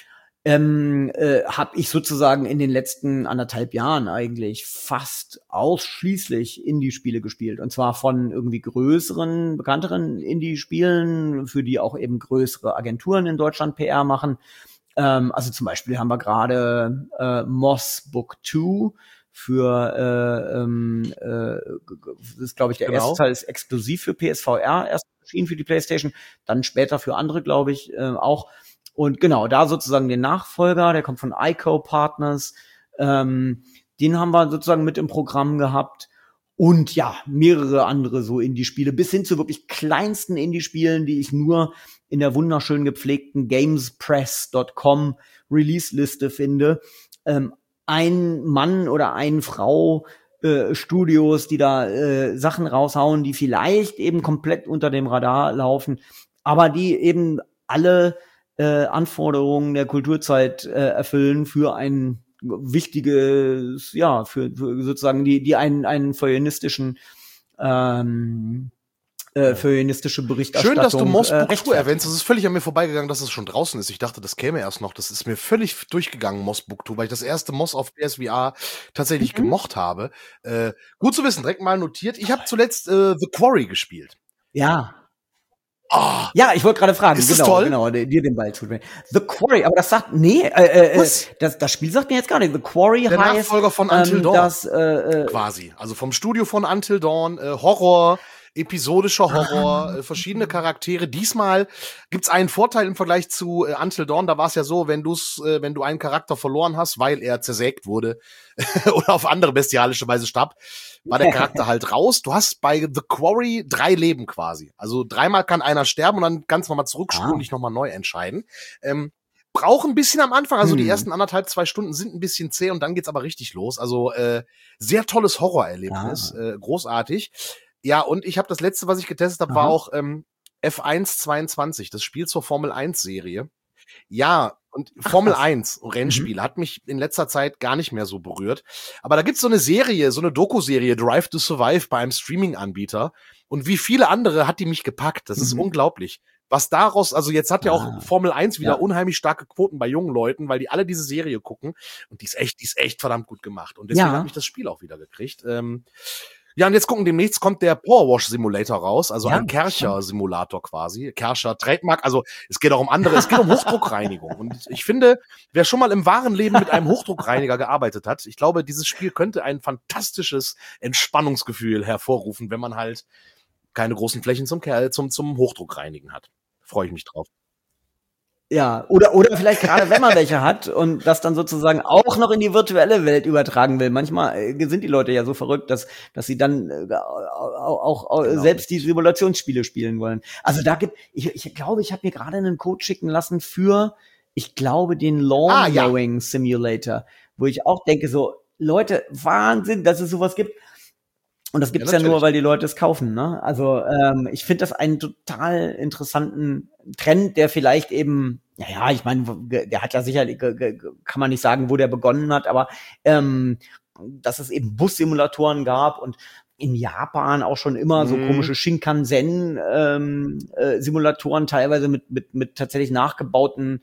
habe ich sozusagen in den letzten 1,5 Jahren eigentlich fast ausschließlich Indie-Spiele gespielt. Und zwar von irgendwie größeren, bekannteren Indie-Spielen, für die auch eben größere Agenturen in Deutschland PR machen. Also zum Beispiel haben wir gerade Moss Book 2 für das ist, glaube ich, der erste Teil ist exklusiv für PSVR erst erschienen für die PlayStation, dann später für andere, glaube ich, auch. Und genau, da sozusagen den Nachfolger, der kommt von ICO Partners, den haben wir sozusagen mit im Programm gehabt. Und ja, mehrere andere so Indie-Spiele, bis hin zu wirklich kleinsten Indie-Spielen, die ich nur in der wunderschön gepflegten gamespress.com Release-Liste finde. Ein Mann oder eine Frau Studios, die da Sachen raushauen, die vielleicht eben komplett unter dem Radar laufen, aber die eben alle Anforderungen der Kulturzeit erfüllen für ein wichtiges, ja, für sozusagen die einen feuilletonistischen feministische Berichterstattung. Schön, dass du Moss Book 2 erwähnst. Das ist völlig an mir vorbeigegangen, dass es schon draußen ist. Ich dachte, das käme erst noch. Das ist mir völlig durchgegangen, Moss Book 2, weil ich das erste Moss auf PSVR tatsächlich gemocht habe. Gut zu wissen, direkt mal notiert. Ich habe zuletzt The Quarry gespielt. Ja. Oh, ja, ich wollte gerade fragen, ist das toll? Genau, dir den Ball zuspielen. The Quarry, aber das sagt, das Spiel sagt mir jetzt gar nicht. The Quarry der heißt, Nachfolger von Until Dawn. Quasi. Also vom Studio von Until Dawn, Horror, episodischer Horror, verschiedene Charaktere. Diesmal gibt's einen Vorteil im Vergleich zu Until Dawn. Da war es ja so, wenn du einen Charakter verloren hast, weil er zersägt wurde oder auf andere bestialische Weise starb, war der Charakter halt raus. Du hast bei The Quarry 3 Leben quasi. Also 3-mal kann einer sterben und dann kannst du nochmal zurückspulen und dich nochmal neu entscheiden. Braucht ein bisschen am Anfang, also die ersten 1,5-2 Stunden sind ein bisschen zäh und dann geht's aber richtig los. Also sehr tolles Horrorerlebnis, großartig. Ja, und ich habe das letzte, was ich getestet habe, war auch F1 22, das Spiel zur Formel 1 Serie. Ja, und Formel 1 Rennspiel hat mich in letzter Zeit gar nicht mehr so berührt. Aber da gibt's so eine Serie, so eine Doku-Serie, Drive to Survive bei einem Streaming-Anbieter. Und wie viele andere hat die mich gepackt. Das ist unglaublich. Was daraus, also jetzt hat ja auch Formel 1 wieder unheimlich starke Quoten bei jungen Leuten, weil die alle diese Serie gucken. Und die ist echt verdammt gut gemacht. Und deswegen hat mich das Spiel auch wieder gekriegt. Ja, und jetzt demnächst kommt der Powerwash Simulator raus, also ein Kärcher-Simulator quasi. Kärcher Trademark, also es geht auch um Hochdruckreinigung. Und ich finde, wer schon mal im wahren Leben mit einem Hochdruckreiniger gearbeitet hat, ich glaube, dieses Spiel könnte ein fantastisches Entspannungsgefühl hervorrufen, wenn man halt keine großen Flächen zum Hochdruckreinigen hat. Freue ich mich drauf. Ja, oder vielleicht gerade, wenn man welche hat und das dann sozusagen auch noch in die virtuelle Welt übertragen will. Manchmal sind die Leute ja so verrückt, dass sie dann auch selbst die Simulationsspiele spielen wollen. Also ich glaube, ich habe mir gerade einen Code schicken lassen für, ich glaube, den Lawn Mowing Simulator, wo ich auch denke so, Leute, Wahnsinn, dass es sowas gibt. Und das gibt's ja nur, weil die Leute es kaufen, ne? Also ich finde das einen total interessanten Trend, der vielleicht eben, ich meine, der hat ja sicherlich, kann man nicht sagen, wo der begonnen hat, aber dass es eben Bussimulatoren gab und in Japan auch schon immer so komische Shinkansen Simulatoren, teilweise mit tatsächlich nachgebauten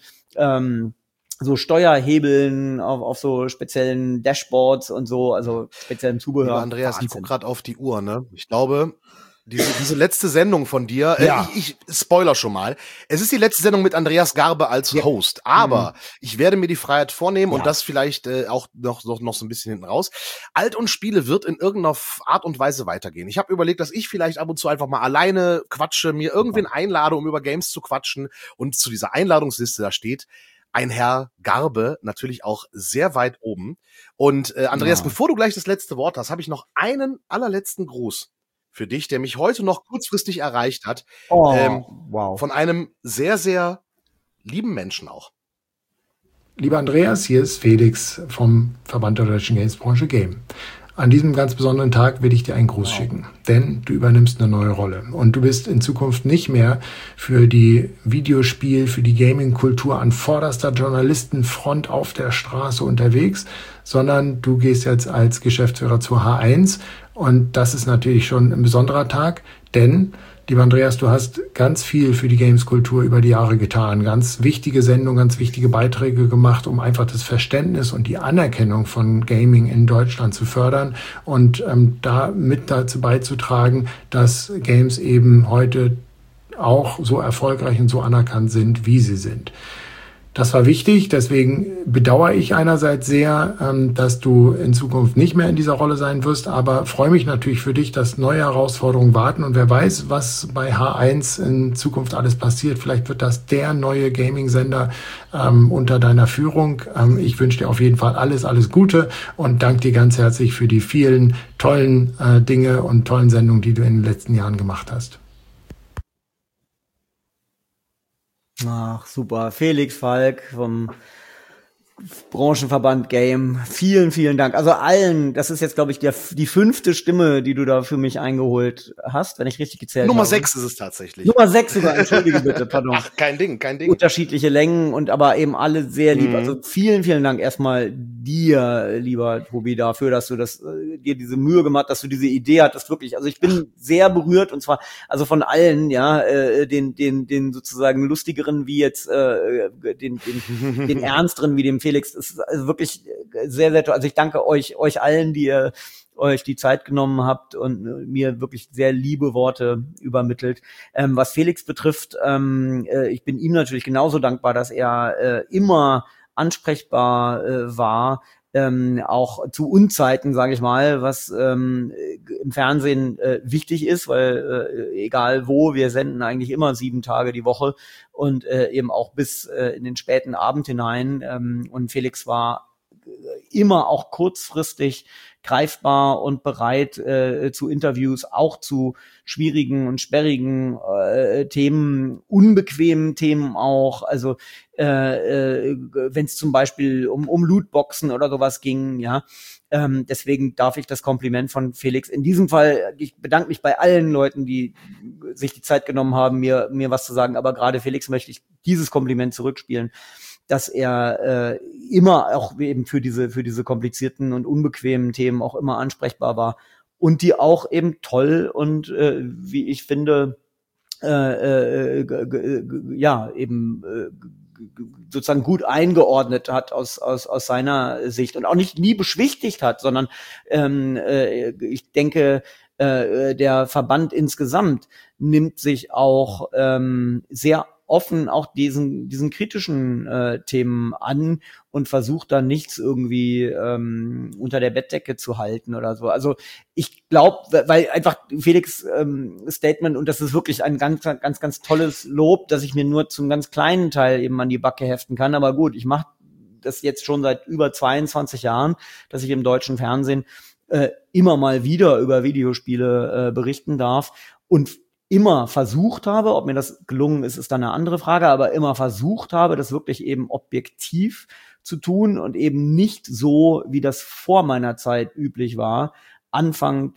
so Steuerhebeln auf so speziellen Dashboards und so, also speziellen Zubehör. Ja, Andreas, Wahnsinn. Ich guck gerade auf die Uhr, ne? Ich glaube, diese letzte Sendung von dir, ich spoiler schon mal, es ist die letzte Sendung mit Andreas Garbe als Host, aber ich werde mir die Freiheit vornehmen und das vielleicht auch noch so ein bisschen hinten raus. Alt und Spiele wird in irgendeiner Art und Weise weitergehen. Ich habe überlegt, dass ich vielleicht ab und zu einfach mal alleine quatsche, mir irgendwen einlade, um über Games zu quatschen und zu dieser Einladungsliste da steht ein Herr Garbe, natürlich auch sehr weit oben. Und Andreas, bevor du gleich das letzte Wort hast, habe ich noch einen allerletzten Gruß für dich, der mich heute noch kurzfristig erreicht hat. Wow. Von einem sehr, sehr lieben Menschen auch. Lieber Andreas, hier ist Felix vom Verband der Deutschen Gamesbranche Game. An diesem ganz besonderen Tag will ich dir einen Gruß schicken, denn du übernimmst eine neue Rolle und du bist in Zukunft nicht mehr für die für die Gaming-Kultur an vorderster Journalistenfront auf der Straße unterwegs, sondern du gehst jetzt als Geschäftsführer zur H1 und das ist natürlich schon ein besonderer Tag, denn lieber Andreas, du hast ganz viel für die Games-Kultur über die Jahre getan. Ganz wichtige Sendungen, ganz wichtige Beiträge gemacht, um einfach das Verständnis und die Anerkennung von Gaming in Deutschland zu fördern und da mit dazu beizutragen, dass Games eben heute auch so erfolgreich und so anerkannt sind, wie sie sind. Das war wichtig, deswegen bedauere ich einerseits sehr, dass du in Zukunft nicht mehr in dieser Rolle sein wirst, aber freue mich natürlich für dich, dass neue Herausforderungen warten und wer weiß, was bei H1 in Zukunft alles passiert. Vielleicht wird das der neue Gaming-Sender unter deiner Führung. Ich wünsche dir auf jeden Fall alles Gute und danke dir ganz herzlich für die vielen tollen Dinge und tollen Sendungen, die du in den letzten Jahren gemacht hast. Ach, super. Felix Falk vom Branchenverband Game, vielen, vielen Dank. Also allen, das ist jetzt, glaube ich, die 5. Stimme, die du da für mich eingeholt hast, wenn ich richtig gezählt habe. Nummer 6 ist es tatsächlich. Nummer 6 sogar, entschuldige bitte, pardon. Ach, kein Ding. Unterschiedliche Längen und aber eben alle sehr lieb. Also vielen, vielen Dank erstmal dir, lieber Tobi, dafür, dass du dir diese Mühe gemacht, dass du diese Idee hattest, wirklich. Also ich bin sehr berührt und zwar, also von allen, ja, den sozusagen lustigeren wie jetzt, den ernsteren wie dem Felix. Das ist also wirklich sehr, sehr toll. Also ich danke euch allen, die ihr euch die Zeit genommen habt und mir wirklich sehr liebe Worte übermittelt. Was Felix betrifft, ich bin ihm natürlich genauso dankbar, dass er immer ansprechbar war, auch zu Unzeiten, sage ich mal, was im Fernsehen wichtig ist, weil egal wo, wir senden eigentlich immer 7 Tage die Woche und eben auch bis in den späten Abend hinein. Und Felix war immer auch kurzfristig greifbar und bereit zu Interviews, auch zu schwierigen und sperrigen Themen, unbequemen Themen auch. Also wenn es zum Beispiel um Lootboxen oder sowas ging, ja. Deswegen darf ich das Kompliment von Felix in diesem Fall, ich bedanke mich bei allen Leuten, die sich die Zeit genommen haben, mir was zu sagen, aber gerade Felix möchte ich dieses Kompliment zurückspielen, dass er immer auch eben für diese komplizierten und unbequemen Themen auch immer ansprechbar war und die auch eben toll und wie ich finde sozusagen gut eingeordnet hat aus seiner Sicht und auch nie beschwichtigt hat, sondern ich denke, der Verband insgesamt nimmt sich auch sehr offen auch diesen kritischen Themen an und versucht dann nichts irgendwie unter der Bettdecke zu halten oder so. Also ich glaube, weil einfach Felix Statement, und das ist wirklich ein ganz, ganz, ganz tolles Lob, dass ich mir nur zum ganz kleinen Teil eben an die Backe heften kann. Aber gut, ich mache das jetzt schon seit über 22 Jahren, dass ich im deutschen Fernsehen immer mal wieder über Videospiele berichten darf und immer versucht habe, ob mir das gelungen ist, ist dann eine andere Frage, aber immer versucht habe, das wirklich eben objektiv zu tun und eben nicht so, wie das vor meiner Zeit üblich war, Anfang,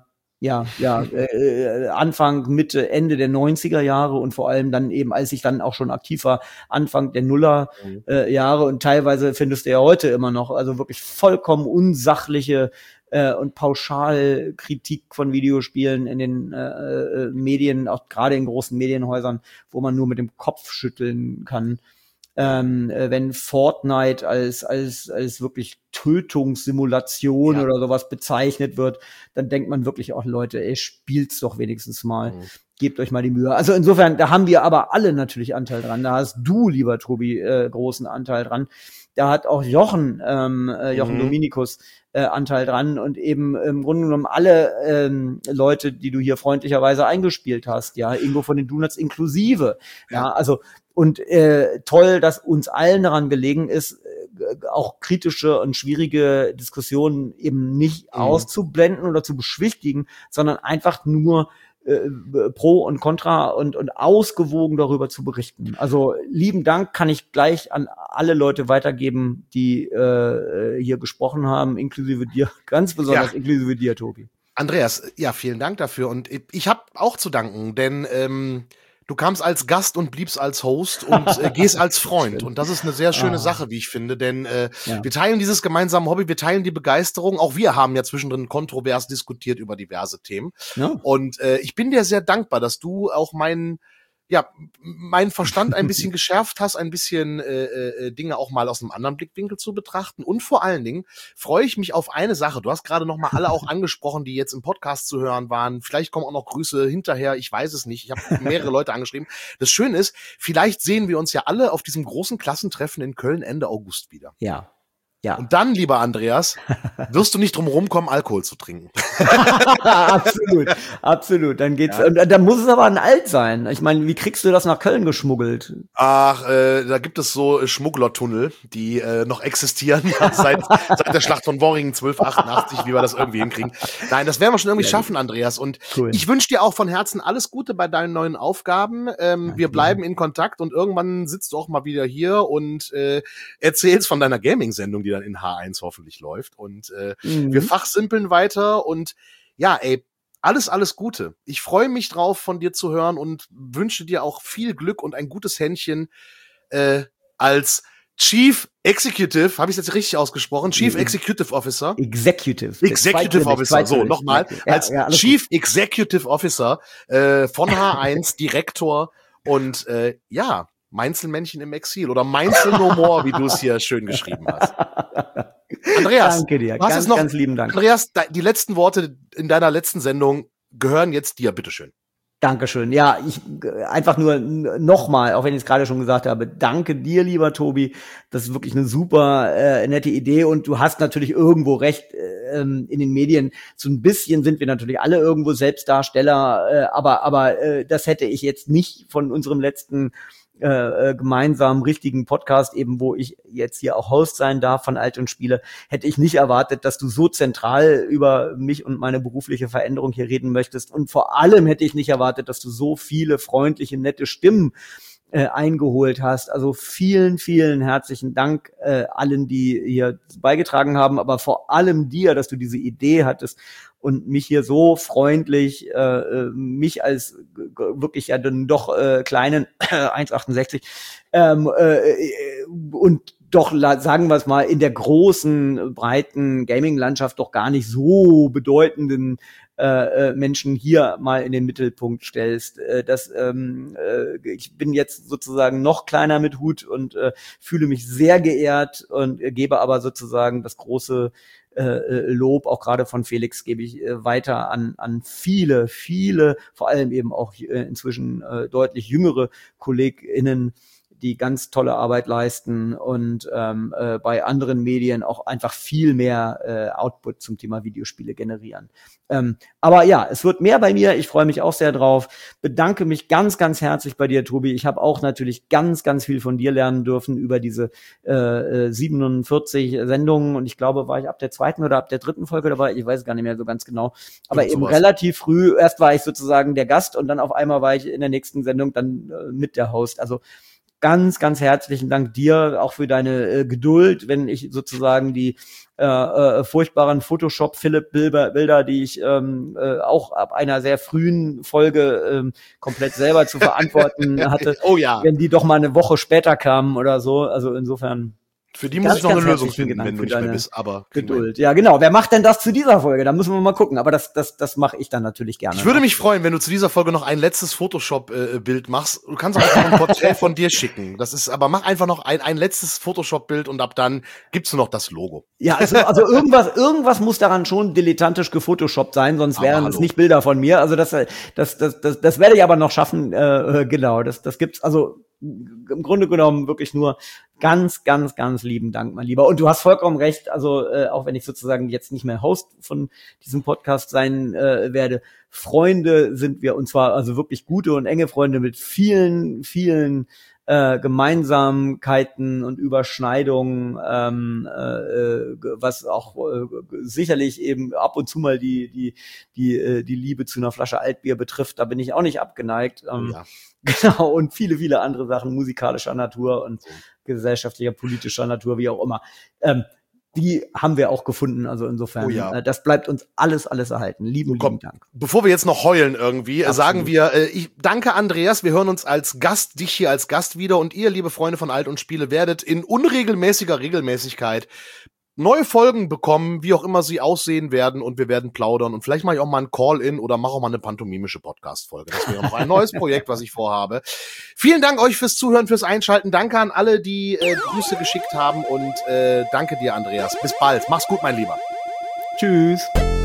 Mitte, Ende der 90er Jahre und vor allem dann eben, als ich dann auch schon aktiv war, Anfang der Nuller Jahre und teilweise findest du ja heute immer noch, also wirklich vollkommen unsachliche und Pauschalkritik von Videospielen in den Medien, auch gerade in großen Medienhäusern, wo man nur mit dem Kopf schütteln kann. Wenn Fortnite als wirklich Tötungssimulation oder sowas bezeichnet wird, dann denkt man wirklich auch, Leute, ey, spielt's doch wenigstens mal. Gebt euch mal die Mühe. Also insofern, da haben wir aber alle natürlich Anteil dran. Da hast du, lieber Tobi, großen Anteil dran. Da hat auch Jochen Dominikus Anteil dran und eben im Grunde genommen alle Leute, die du hier freundlicherweise eingespielt hast, ja, Ingo von den Donuts inklusive. Ja, also und toll, dass uns allen daran gelegen ist, auch kritische und schwierige Diskussionen eben nicht auszublenden oder zu beschwichtigen, sondern einfach nur pro und contra und ausgewogen darüber zu berichten. Also lieben Dank kann ich gleich an alle Leute weitergeben, die hier gesprochen haben, inklusive dir, ganz besonders inklusive dir, Tobi. Andreas, ja, vielen Dank dafür und ich habe auch zu danken, denn du kamst als Gast und bliebst als Host und gehst als Freund. Und das ist eine sehr schöne Sache, wie ich finde, denn wir teilen dieses gemeinsame Hobby, wir teilen die Begeisterung. Auch wir haben ja zwischendrin kontrovers diskutiert über diverse Themen. Ja. Und ich bin dir sehr dankbar, dass du auch meinen Verstand ein bisschen geschärft hast, ein bisschen Dinge auch mal aus einem anderen Blickwinkel zu betrachten. Und vor allen Dingen freue ich mich auf eine Sache. Du hast gerade noch mal alle auch angesprochen, die jetzt im Podcast zu hören waren. Vielleicht kommen auch noch Grüße hinterher. Ich weiß es nicht. Ich habe mehrere Leute angeschrieben. Das Schöne ist, vielleicht sehen wir uns ja alle auf diesem großen Klassentreffen in Köln Ende August wieder. Ja. Ja. Und dann, lieber Andreas, wirst du nicht drum rumkommen, Alkohol zu trinken. Absolut, absolut. Dann geht's. Und dann muss es aber ein Alt sein. Ich meine, wie kriegst du das nach Köln geschmuggelt? Ach, da gibt es so Schmugglertunnel, die noch existieren seit der Schlacht von Worringen 1288, wie wir das irgendwie hinkriegen. Nein, das werden wir schon irgendwie schaffen, Andreas. Und ich wünsche dir auch von Herzen alles Gute bei deinen neuen Aufgaben. Wir bleiben in Kontakt und irgendwann sitzt du auch mal wieder hier und erzählst von deiner Gaming-Sendung, die dann in H1 hoffentlich läuft. Und wir fachsimpeln weiter und ja, ey, alles Gute. Ich freue mich drauf, von dir zu hören und wünsche dir auch viel Glück und ein gutes Händchen als Chief Executive, habe ich es jetzt richtig ausgesprochen? Chief Executive Officer. Executive Officer, so, nochmal. Als Chief Executive Officer von H1, Direktor und Mainzelmännchen im Exil oder Mainzel no more, wie du es hier schön geschrieben hast. Andreas, danke dir, ganz lieben Dank. Andreas, die letzten Worte in deiner letzten Sendung gehören jetzt dir, bitteschön. Dankeschön. Ja, ich einfach nur nochmal, auch wenn ich es gerade schon gesagt habe, danke dir, lieber Tobi. Das ist wirklich eine super nette Idee und du hast natürlich irgendwo recht. In den Medien so ein bisschen sind wir natürlich alle irgendwo Selbstdarsteller, aber das hätte ich jetzt nicht von unserem letzten gemeinsamen richtigen Podcast, eben wo ich jetzt hier auch Host sein darf von Alt und Spiele, hätte ich nicht erwartet, dass du so zentral über mich und meine berufliche Veränderung hier reden möchtest. Und vor allem hätte ich nicht erwartet, dass du so viele freundliche, nette Stimmen eingeholt hast. Also vielen, vielen herzlichen Dank allen, die hier beigetragen haben, aber vor allem dir, dass du diese Idee hattest und mich hier so freundlich, mich als wirklich ja dann doch kleinen 1,68 und doch, sagen wir es mal, in der großen, breiten Gaming-Landschaft doch gar nicht so bedeutenden Menschen hier mal in den Mittelpunkt stellst. Ich bin jetzt sozusagen noch kleiner mit Hut und fühle mich sehr geehrt und gebe aber sozusagen das große Lob, auch gerade von Felix, gebe ich weiter an viele, vor allem eben auch inzwischen deutlich jüngere KollegInnen, die ganz tolle Arbeit leisten und bei anderen Medien auch einfach viel mehr Output zum Thema Videospiele generieren. Aber ja, es wird mehr bei mir. Ich freue mich auch sehr drauf. Bedanke mich ganz, ganz herzlich bei dir, Tobi. Ich habe auch natürlich ganz, ganz viel von dir lernen dürfen über diese 47 Sendungen. Und ich glaube, war ich ab der 2. oder ab der 3. Folge dabei? Ich weiß es gar nicht mehr so ganz genau. Aber eben relativ früh. Erst war ich sozusagen der Gast und dann auf einmal war ich in der nächsten Sendung dann mit der Host. Also ganz, ganz herzlichen Dank dir auch für deine Geduld, wenn ich sozusagen die furchtbaren Photoshop-Philipp-Bilder, die ich auch ab einer sehr frühen Folge komplett selber zu verantworten hatte, wenn die doch mal eine Woche später kamen oder so. Also insofern. Für die muss ich noch eine Lösung finden, wenn du nicht mehr bist, aber Geduld. Ja, genau. Wer macht denn das zu dieser Folge? Da müssen wir mal gucken. Aber das mache ich dann natürlich gerne. Ich würde mich freuen, wenn du zu dieser Folge noch ein letztes Photoshop-Bild machst. Du kannst auch einfach ein Porträt von dir schicken. Aber mach einfach noch ein letztes Photoshop-Bild und ab dann gibt's nur noch das Logo. Ja, also irgendwas muss daran schon dilettantisch gefotoshoppt sein, sonst wären es nicht Bilder von mir. Also das werde ich aber noch schaffen. Genau, das gibt's also im Grunde genommen wirklich nur ganz, ganz, ganz lieben Dank, mein Lieber. Und du hast vollkommen recht, also auch wenn ich sozusagen jetzt nicht mehr Host von diesem Podcast sein werde, Freunde sind wir, und zwar also wirklich gute und enge Freunde mit vielen, vielen Gemeinsamkeiten und Überschneidungen, was auch sicherlich eben ab und zu mal die Liebe zu einer Flasche Altbier betrifft. Da bin ich auch nicht abgeneigt. Genau, und viele, viele andere Sachen musikalischer Natur und gesellschaftlicher, politischer Natur, wie auch immer. Die haben wir auch gefunden, also insofern, das bleibt uns alles erhalten. Lieben Dank. Bevor wir jetzt noch heulen irgendwie, sagen wir, ich danke Andreas, wir hören uns dich hier als Gast wieder und ihr, liebe Freunde von Alt und Spiele, werdet in unregelmäßiger Regelmäßigkeit neue Folgen bekommen, wie auch immer sie aussehen werden, und wir werden plaudern und vielleicht mache ich auch mal ein Call-In oder mache auch mal eine pantomimische Podcast-Folge. Das wäre noch ein neues Projekt, was ich vorhabe. Vielen Dank euch fürs Zuhören, fürs Einschalten. Danke an alle, die Grüße geschickt haben und danke dir, Andreas. Bis bald. Mach's gut, mein Lieber. Tschüss.